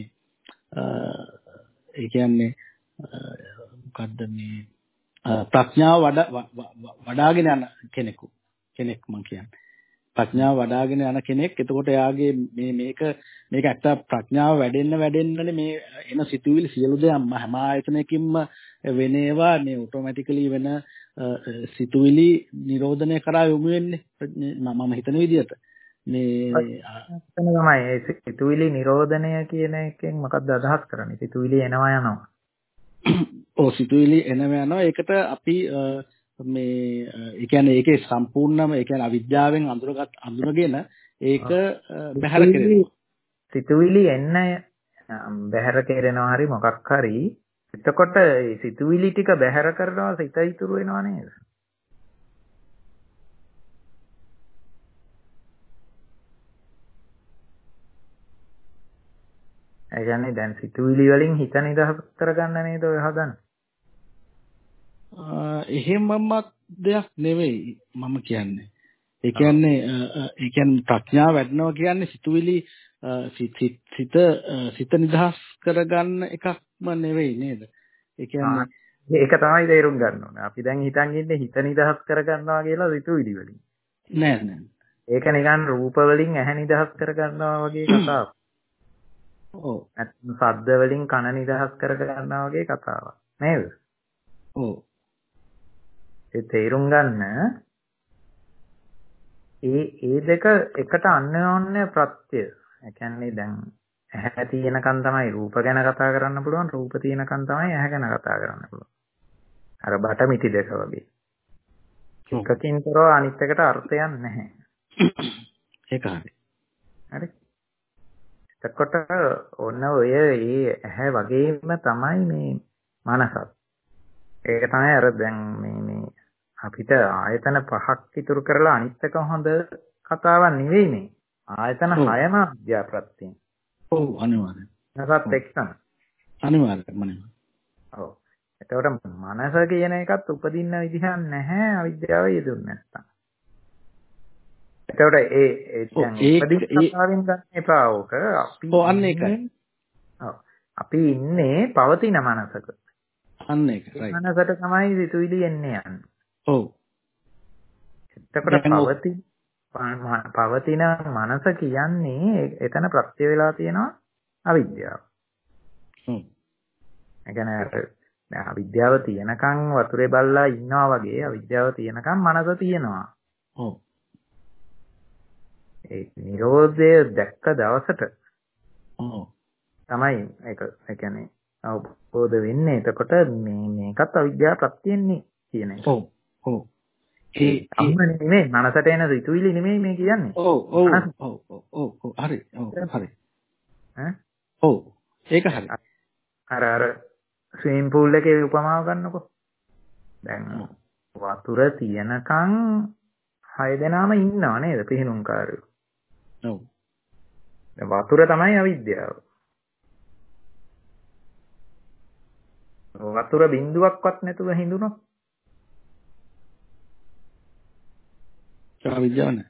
ඒ කියන්නේ මොකද්ද මේ ප්‍රඥාව වඩා වඩාගෙන යන කෙනෙකු කෙනෙක් මම කියන්නේ. ප්‍රඥාව වඩාගෙන යන කෙනෙක් එතකොට එයාගේ මේ මේක මේක ඇත්ත ප්‍රඥාව වැඩෙන්න වැඩෙන්නනේ මේ එන සිතුවිලි සියලු දෙයක්ම හැම ආයතනයකින්ම වෙන ඒවා මේ ඔටෝමැටිකලි වෙන සිතුවිලි නිරෝධනය කරා යොමු වෙන්නේ මම හිතන විදිහට මේ එතන තමයි ඒ සිතුවිලි නිරෝධනය කියන එකෙන් මොකක්ද අදහස් කරන්නේ සිතුවිලි එනවා යනවා ඔව් සිතුවිලි එනවා යනවා ඒකට අපි මේ ඒ කියන්නේ ඒකේ සම්පූර්ණම ඒ කියන්නේ අවිද්‍යාවෙන් අඳුරගත් අඳුරගෙන ඒක බහැර කෙරෙනවා සිතුවිලි එන්න බහැර කෙරෙනවා හරි මොකක් හරි එතකොට මේ සිතුවිලි ටික බහැර කරනවා සිත ඉතුරු වෙනවා නේද ඒ කියන්නේ දැන් සිතුවිලි වලින් හිත නිදහස් කරගන්න නේද ඔය හදන්නේ එහෙමමත් දෙයක් නෙවෙයි මම කියන්නේ. ඒ කියන්නේ ඒ කියන්නේ ප්‍රඥාව වැඩනවා කියන්නේ සිතුවිලි සිත සිත නිදහස් කරගන්න එකක්ම නෙවෙයි නේද? ඒ කියන්නේ ඒක තමයි තේරුම් ගන්න ඕනේ. අපි දැන් හිතන් ඉන්නේ හිත නිදහස් කරගන්නවා කියලා සිතුවිලි වලින්. නෑ නෑ. ඒක නිකන් රූප වලින් ඇහැ නිදහස් කරගන්නවා වගේ කතාවක්. ඔව්. නැත්නම් සද්ද වලින් කන නිදහස් කර ගන්නවා වගේ කතාවක්. නේද? ඔව්. ඒ තේරුම් ගන්න ඒ ඒ දෙක එකට අන්‍යෝන්‍ය ප්‍රත්‍ය. ඒ කියන්නේ දැන් ඇහැ තියෙනකන් තමයි රූප ගැන කතා කරන්න පුළුවන්, රූප තියෙනකන් තමයි ඇහැ ගැන කතා කරන්න පුළුවන්. අර බටමිටි දෙක වගේ. එකකින් තොරව අනිත් එකට අර්ථයක් නැහැ. ඒක හරි. හරි. එතකොට ඔන්න ඔය ඒ ඇහැ වගේම තමයි මේ මනසත්. ඒක තමයි අර දැන් මේ මේ අපිට ආයතන පහක් ඉතුරු කරලා අනිත් එක හොඳ කතාවක් නෙවෙයි මේ. ආයතන හයම අවිද්‍යා ප්‍රත්‍යයෙන්. ඔව් අනිවාර්යයෙන්. නැසත් එක්කම. අනිවාර්යයෙන්ම නේ. ඔව්. එතකොට මනස කියන එකත් උපදින්න විදිහක් නැහැ අවිද්‍යාව යෙදුන්නේ නැත්තම්. එතකොට ඒ ඒ කියන්නේ උපදින්න කතාවෙන් ගන්න එපා ඕක. අපි ඔව් අන්න ඒකයි. ඔව්. අපි ඉන්නේ පවතින මනසක. අන්න ඒක. right. මනසට තමයි සිතුවිලි එන්නේ යන්නේ. ඔව්. එතකොට පවතින පවතින මනස කියන්නේ එතන ප්‍රත්‍ය වෙලා තියෙනවා අවිද්‍යාව. හ්ම්. ඒ කියන්නේ දැන් අවිද්‍යාව තියෙනකන් වතුරේ බල්ලා ඉන්නවා වගේ අවිද්‍යාව තියෙනකන් මනස තියෙනවා. ඔව්. ඒ නිරෝධය දැක්ක දවසට ඔව්. තමයි ඒක ඒ කියන්නේ අවබෝධ වෙන්නේ. එතකොට මේ මේකත් අවිද්‍යාව ප්‍රත්‍යන්නේ කියන එක. ඔව්. ඔව්. ඒ අම්ම නෙමෙයි මනසට එන සිතුවිලි නෙමෙයි මේ කියන්නේ. ඔව් ඔව් ඔව් ඔව් ඔව් හරි. ඔව් හරි. ඈ? ඔව්. ඒක හරි. අර අර ස්විමින් pool එකේ උපමාව ගන්නකො. දැන් වතුර තියනකන් හය දෙනාම ඉන්නව නේද පිහිනුම්කාරයෝ. ඔව්. දැන් වතුර තමයි අවිද්‍යාව. වතුර බිඳුවක්වත් නැතුව හිඳුනොත් අවිද්‍යාව නෑ.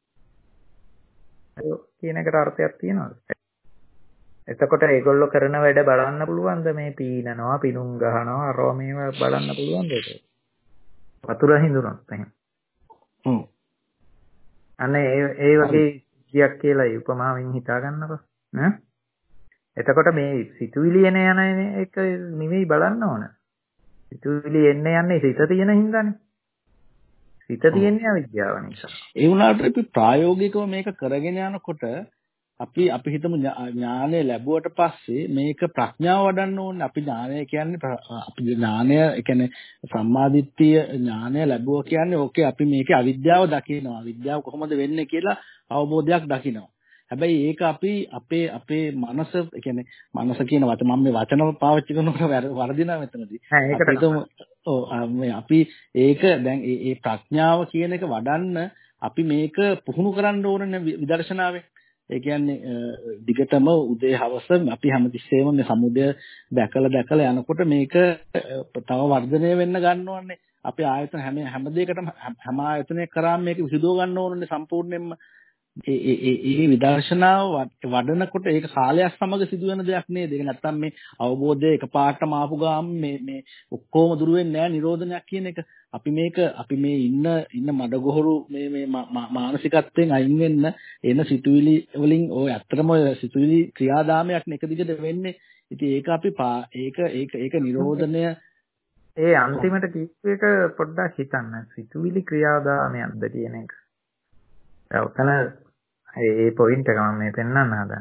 ඒක කියන එකට අර්ථයක් තියනවද? එතකොට ඒගොල්ලෝ කරන වැඩ බලන්න පුළුවන්ද මේ පීනනවා පිනුම් ගහනවා අරව මේවා බලන්න පුළුවන්ද ඒක? වතුර හිඳුනොත් එහෙනම්. හ්ම්. අනේ ඒ ඒ වගේ කියක් කියලා ඒ උපමාවෙන් හිතා ගන්නකො. ඈ? එතකොට මේ සිතුවිලි එන යන එක නෙවෙයි බලන්න ඕන. සිතුවිලි එන්නේ යන්නේ සිත තියෙන හින්දානේ. සිත තියෙන්නේ අවිද්‍යාව නිසා. ඒ වුණාට අපි ප්‍රායෝගිකව මේක කරගෙන යනකොට අපි අපි හිතමු ඥානය ලැබුවට පස්සේ මේක ප්‍රඥාව වඩන්න ඕනේ. අපි ඥානය කියන්නේ අපි ඥානය ඒ කියන්නේ සම්මාදිට්ඨිය ඥානය ලැබුවා කියන්නේ ඕකේ අපි මේකේ අවිද්‍යාව දකිනවා. අවිද්‍යාව කොහොමද වෙන්නේ කියලා අවබෝධයක් දකිනවා. හැබැයි ඒක අපි අපේ අපේ මනස ඒ කියන්නේ මනස කියන වචන මම මේ වචන පාවිච්චි කරනකොට වරදිනවා මෙතනදී. ඔව් මේ අපි ඒක දැන් මේ ප්‍රඥාව කියන එක වඩන්න අපි මේක පුහුණු කරන්න ඕනේ විදර්ශනාවේ. ඒ කියන්නේ දිගටම උදේ හවස අපි හැමතිස්සෙම මේ සමුදය දැකලා දැකලා යනකොට මේක තව වර්ධනය වෙන්න ගන්නවන්නේ. අපි ආයතන හැම හැම දෙයකටම හැම ආයතනයක් කරාම මේක විසඳව ගන්න ඕනේ සම්පූර්ණයෙන්ම. ඒ ඒ ඒ විදර්ශනාව වඩනකොට ඒක කාලයක් සමග සිදුවෙන දෙයක් නේද? ඒක නැත්තම් මේ අවබෝධය එකපාරටම ආපු ගාම මේ මේ ඔක්කොම දුර වෙන්නේ නැහැ නිරෝධනයක් කියන එක. අපි මේක අපි මේ ඉන්න ඉන්න මඩගොහරු මේ මේ මානසිකත්වයෙන් අයින් වෙන්න එන සිතුවිලි වලින් ඔය ඇත්තටම ඔය සිතුවිලි ක්‍රියාදාමයක් නේ එක දිගට වෙන්නේ. ඉතින් ඒක අපි ඒක ඒක ඒක නිරෝධනය ඒ අන්තිමට කිව්ව එක පොඩ්ඩක් හිතන්න. සිතුවිලි ක්‍රියාදාමයක්ද කියන එක. ඔතන ඒ පොයින්ට් එක මම මේ පෙන්නන්න හදන්නේ.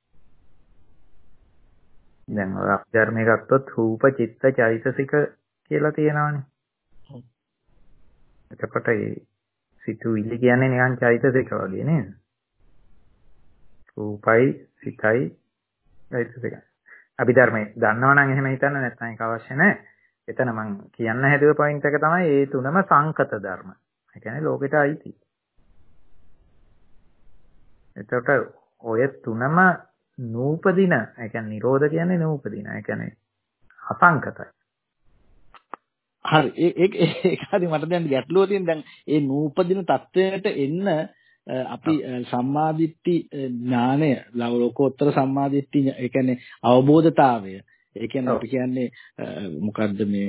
දැන් ඔය අභිධර්මයේ ගත්තොත් රූප චිත්ත චෛතසික කියලා තියෙනවානේ. එතකොට ඒ සිතුවිලි කියන්නේ නිකන් චෛතසික වගේ නේද? රූපයි සිතයි චෛතසිකයි. අභිධර්මයේ දන්නවනම් එහෙම හිතන්න නැත්නම් ඒක අවශ්‍ය නැහැ. එතන මම කියන්න හැදුව පොයින්ට් එක තමයි මේ තුනම සංකත ධර්ම. ඒ කියන්නේ ලෝකෙට අයිති. එතකොට ඔය තුනම නූපදින, ඒ කියන්නේ නිරෝධ කියන්නේ නූපදින. ඒ කියන්නේ අසංකතයි. හරි. ඒක ඒක හරි මට දැන් ගැටලුව තියෙන දැන් ඒ නූපදින தත්වයට එන්න අපි සම්මාදිට්ඨි ඥානය ලෝකෝත්තර සම්මාදිට්ඨි ඒ කියන්නේ අවබෝධතාවය. ඒ කියන්නේ අපි කියන්නේ මොකද්ද මේ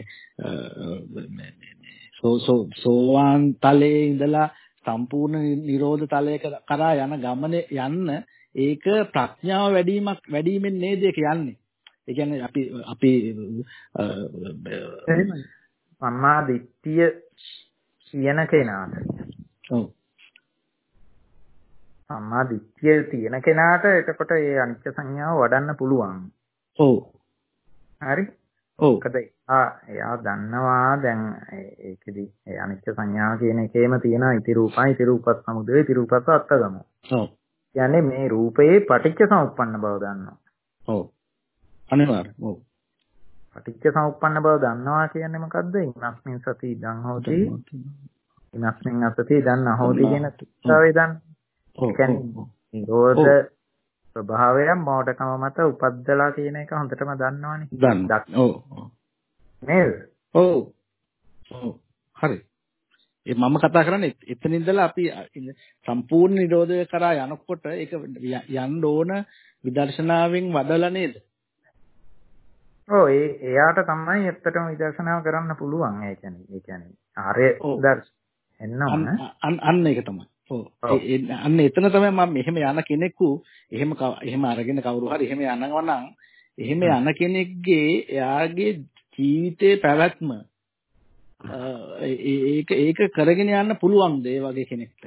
සෝ සෝ සෝවාන් තලයේ ඉඳලා සම්පූර්ණ නිරෝධ තලයක කරා යන ගමනේ යන්න ඒක ප්‍රඥාව වැඩිමක් වැඩිමෙන් නේද ඒක යන්නේ. ඒ කියන්නේ අපි අපි සම්මා දිට්ඨිය කියන කෙනාට ඔව් සම්මා දිට්ඨිය තියෙන කෙනාට එතකොට ඒ අනිත්‍ය සංඥාව වඩන්න පුළුවන්. ඔව් හරි. ඔව්. මොකද ආ එයා දන්නවා දැන් ඒකෙදි ඒ අනිත්‍ය සංඥාව කියන එකේම තියෙන ඉති රූපයි ඉති රූපත් සමුදය ඉති රූපත් අත්ගම. ඔව්. කියන්නේ මේ රූපයේ පටිච්ච සමුප්පන්න බව දන්නවා. ඔව්. අනිවාර්යයෙන්. ඔව්. පටිච්ච සමුප්පන්න බව දන්නවා කියන්නේ මොකද්ද? ඉනස්මින් සති ඉදං හෝති. ඉනස්මින් අසති ඉදං අහෝති කියන ස්වභාවය දන්න. ඔව්. කියන්නේ නිරෝධ ස්වභාවයෙන් මෝඩකම මත උපද්දලා කියන එක හොඳටම දන්නවනේ. දන්න. ඔව්. නේද? ඔව්. ඔව්. හරි. ඒ මම කතා කරන්නේ එතන ඉඳලා අපි සම්පූර්ණ නිරෝධය කරා යනකොට ඒක යන්න ඕන විදර්ශනාවෙන් වඩලා නේද? ඔව් ඒ එයාට තමයි ඇත්තටම විදර්ශනාව කරන්න පුළුවන්. ඒ කියන්නේ ඒ කියන්නේ ආර්ය දර්ශ එන්නම අන්න ඒක තමයි. ඔව්. අන්න එතන තමයි මම මෙහෙම යන කෙනෙකු එහෙම එහෙම අරගෙන කවුරු හරි එහෙම යනවා නම් එහෙම යන කෙනෙක්ගේ එයාගේ ජීවිතේ පැවැත්ම ඒක ඒක කරගෙන යන්න පුළුවන්ද ඒ වගේ කෙනෙක්ට?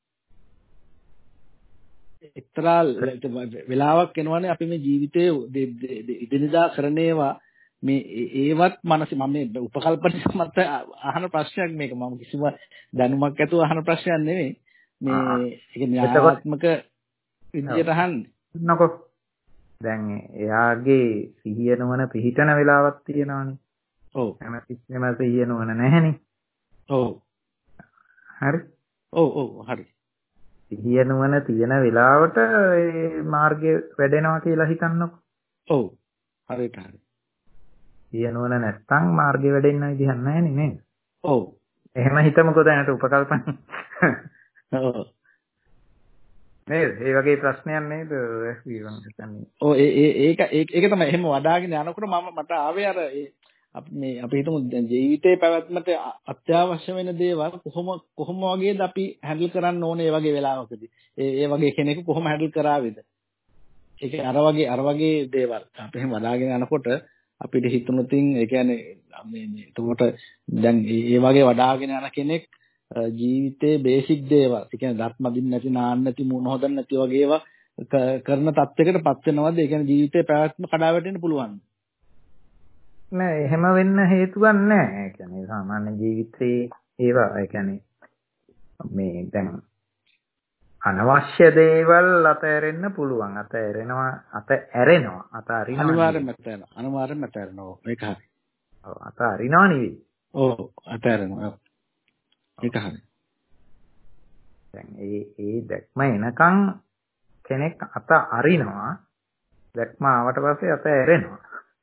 එක්තරා වෙලාවක් එනවනේ අපි මේ ජීවිතයේ ඉදිනදා කරන ඒවා මේ ඒවත් මනස මම මේ උපකල්පන මත අහන ප්‍රශ්නයක් මේක මම කිසිම දැනුමක් ඇතුව අහන ප්‍රශ්නයක් නෙවෙයි මේ ඒක න්‍යායාත්මක විදියට අහන්නේ. නකො දැන් එයාගේ සිහිය නොවන පිහිටන වෙලාවක් තියෙනවනේ. ඔව්. හැමතිස්සෙම සිහිය නොවන නැහැනේ. ඔව්. හරි. ඔව් ඔව් හරි. සිහිය නොවන තියෙන වෙලාවට ඒ මාර්ගය වැඩෙනවා කියලා හිතන්නකො. ඔව්. හරියට හරි. සිහිය නොවන නැත්තම් මාර්ගය වැඩෙන්න විදිහක් නැහැ නේද? ඔව්. එහෙම හිතමුකෝ දැනට උපකල්පන. ඔව්. නේද? ඒ වගේ ප්‍රශ්නයක් නේද විවන් හිතන්නේ. ඔව් ඒ ඒ ඒක ඒක තමයි එහෙම වඩාගෙන යනකොට මම මට ආවේ අර අපි මේ අපි හිතමු දැන් ජීවිතේ පැවැත්මට අත්‍යවශ්‍ය වෙන දේවල් කොහොම කොහොම වගේද අපි හැන්ඩල් කරන්න ඕනේ මේ වගේ වෙලාවකදී. ඒ ඒ වගේ කෙනෙකු කොහොම හැන්ඩල් කරාවේද? ඒක අර වගේ අර වගේ දේවල් අපි එහෙම වඩාගෙන යනකොට අපිට හිතුණුතින් ඒ කියන්නේ මේ මේ එතකොට දැන් මේ වගේ වඩාගෙන යන කෙනෙක් ජීවිතේ බේසික් දේවල් ඒ කියන්නේ දත් මදින්න නැති නාන්න නැති මුණ හොදන්න නැති වගේ ඒවා කරන තත්යකටපත් වෙනවද? ඒ කියන්නේ ජීවිතේ පැවැත්ම කඩා වැටෙන්න පුළුවන්. නෑ එහෙම වෙන්න හේතුවක් නෑ. ඒ කියන්නේ සාමාන්‍ය ජීවිතේ ඒවා ඒ කියන්නේ මේ දැන් අනවශ්‍ය දේවල් අතහැරෙන්න පුළුවන්. අතහැරෙනවා අත ඇරෙනවා. අත අරිනවා. අනිවාර්යෙන්ම අතහැරෙනවා. අනිවාර්යෙන්ම අතහැරෙනවා. ඒක හරි. ඔව් අත අරිනවා නෙවෙයි. ඔව් අතහැරෙනවා. ඒක හරි. දැන් ඒ ඒ දැක්ම එනකන් කෙනෙක් අත අරිනවා. දැක්ම ආවට පස්සේ අත ඇරෙනවා.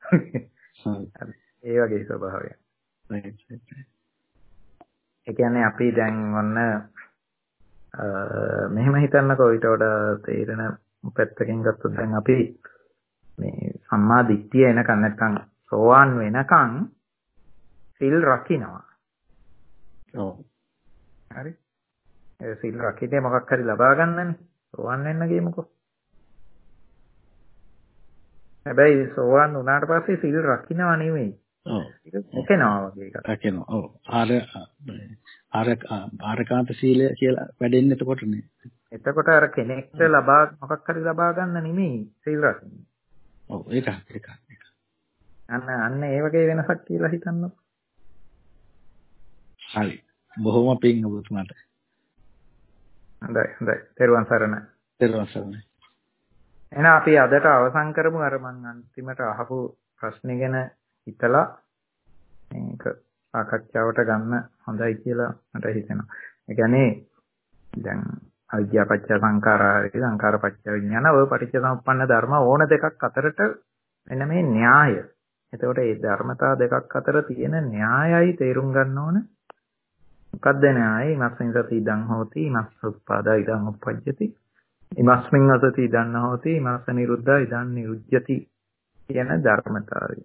ඒ වගේ ස්වභාවයක්. ඒ කියන්නේ අපි දැන් ඔන්න මෙහෙම හිතන්නකෝ ඊට වඩා තේරෙන පැත්තකින් ගත්තොත් දැන් අපි මේ සම්මා දිට්ඨිය එනකන් නැත්නම් සෝවාන් වෙනකන් සිල් රකින්නවා. ඔව්. හරි. ඒ සිල් රකින්නේ මොකක් හරි ලබා ගන්නනේ. සෝවාන් වෙන්න ගියමුකෝ. හැබැයි සෝවාන් වුණාට පස්සේ සිල් රකින්නවා නෙවෙයි. ඔව්. රකින්නවා වගේ එකක්. රකින්නවා. ඔව්. ආර ආර ආරකාන්ත සීලය කියලා වැඩෙන්නේ එතකොට නේ. එතකොට අර කෙනෙක්ට ලබා මොකක් හරි ලබා ගන්න නෙමෙයි සිල් රකින්නේ. ඔව් ඒක ඒක ඒක. අන්න අන්න ඒ වගේ වෙනසක් කියලා හිතන්නකො. හරි. බොහොම පිං ඔබතුමාට. හොඳයි හොඳයි. තෙරුවන් සරණයි. තෙරුවන් සරණයි. එහෙනම් අපි අදට අවසන් කරමු. අර මම අන්තිමට අහපු ප්‍රශ්නේ ගැන හිතලා මේක සාකච්ඡාවට ගන්න හොඳයි කියලා මට හිතෙනවා. ඒ කියන්නේ දැන් අවිද්‍යාව පත්‍ය සංඛාරා හරි සංඛාර පත්‍ය විඥාන ඔය පටිච්චසමුප්පන්න ධර්ම ඕන දෙකක් අතරට එන්න මේ න්‍යාය. එතකොට මේ ධර්මතා දෙකක් අතර තියෙන න්‍යායයි තේරුම් ගන්න ඕන. මොකක්ද න්‍යායයි? ඉමස්මින් සති ඉදං හෝති ඉමස්ස උප්පාදා ඉදං උප්පජ්ජති. ඉමස්මින් අසති ඉදං හෝති ඉමස්ස නිරුද්ධා ඉදං නිරුද්ධති කියන ධර්මතාවය.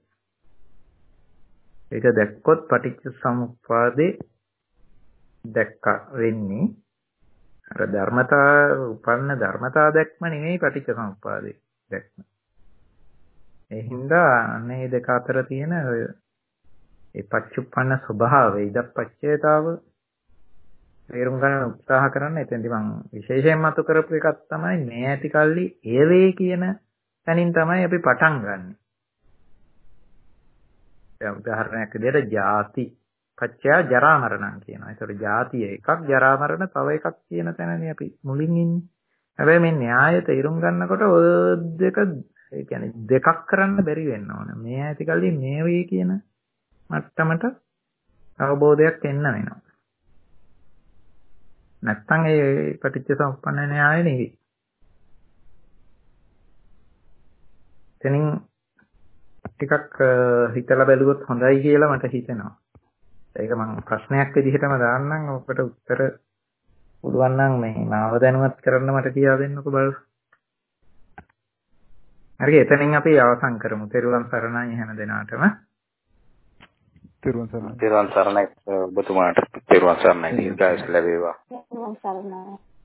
ඒක දැක්කොත් පටිච්ච සමුප්පාදේ දැක්ක වෙන්නේ අර ධර්මතා උපන්න ධර්මතා දැක්ම නෙමෙයි පටිච්චසමුප්පාදේ දැක්ම. ඒ හින්දා අනේ දෙක අතර තියෙන ඒ පච්චුප්පන්න ස්වභාවය ඉදප්පච්චේතාව තේරුම් ගන්න උත්සාහ කරන්න. එතෙන්දි මම විශේෂයෙන් මතු කරපු එකක් තමයි මේ ඇති කල්ලි ඒ වේ කියන තැනින් තමයි අපි පටන් ගන්නෙ. දැන් උදාහරණයක් විදිහට ජාති පච්චය ජරා මරණ කියනවා. ඒතකොට ජාතිය එකක් ජරා මරණ තව එකක් කියන තැනනේ අපි මුලින් ඉන්නේ. හැබැයි මේ න්‍යාය තේරුම් ගන්නකොට ඔය දෙක ඒ කියන්නේ දෙකක් කරන්න බැරි වෙන්න ඕන. මේ ඇති කල්ලි මේ වේ කියන මට්ටමට අවබෝධයක් එන්න වෙනවා. නැත්තම් ඒ පටිච්චසමුප්පන්න න්‍යාය නෙවෙයි. එතනින් ටිකක් හිතලා බැලුවොත් හොඳයි කියලා මට හිතෙනවා. ඒක මම ප්‍රශ්නයක් විදිහටම දාන්නම්. ඔකට උත්තර පුළුවන් නම් මේ මාව දැනුවත් කරන්න මට කියා දෙන්නකෝ බලන්න. හරි එතනින් අපි අවසන් කරමු. තෙරුවන් සරණයි හැම දිනාටම. තෙරුවන් සරණයි. තෙරුවන් සරණයි ඔබතුමාට. තෙරුවන් සරණයි. දීර්ඝායුෂ ලැබේවා. තෙරුවන් සරණයි.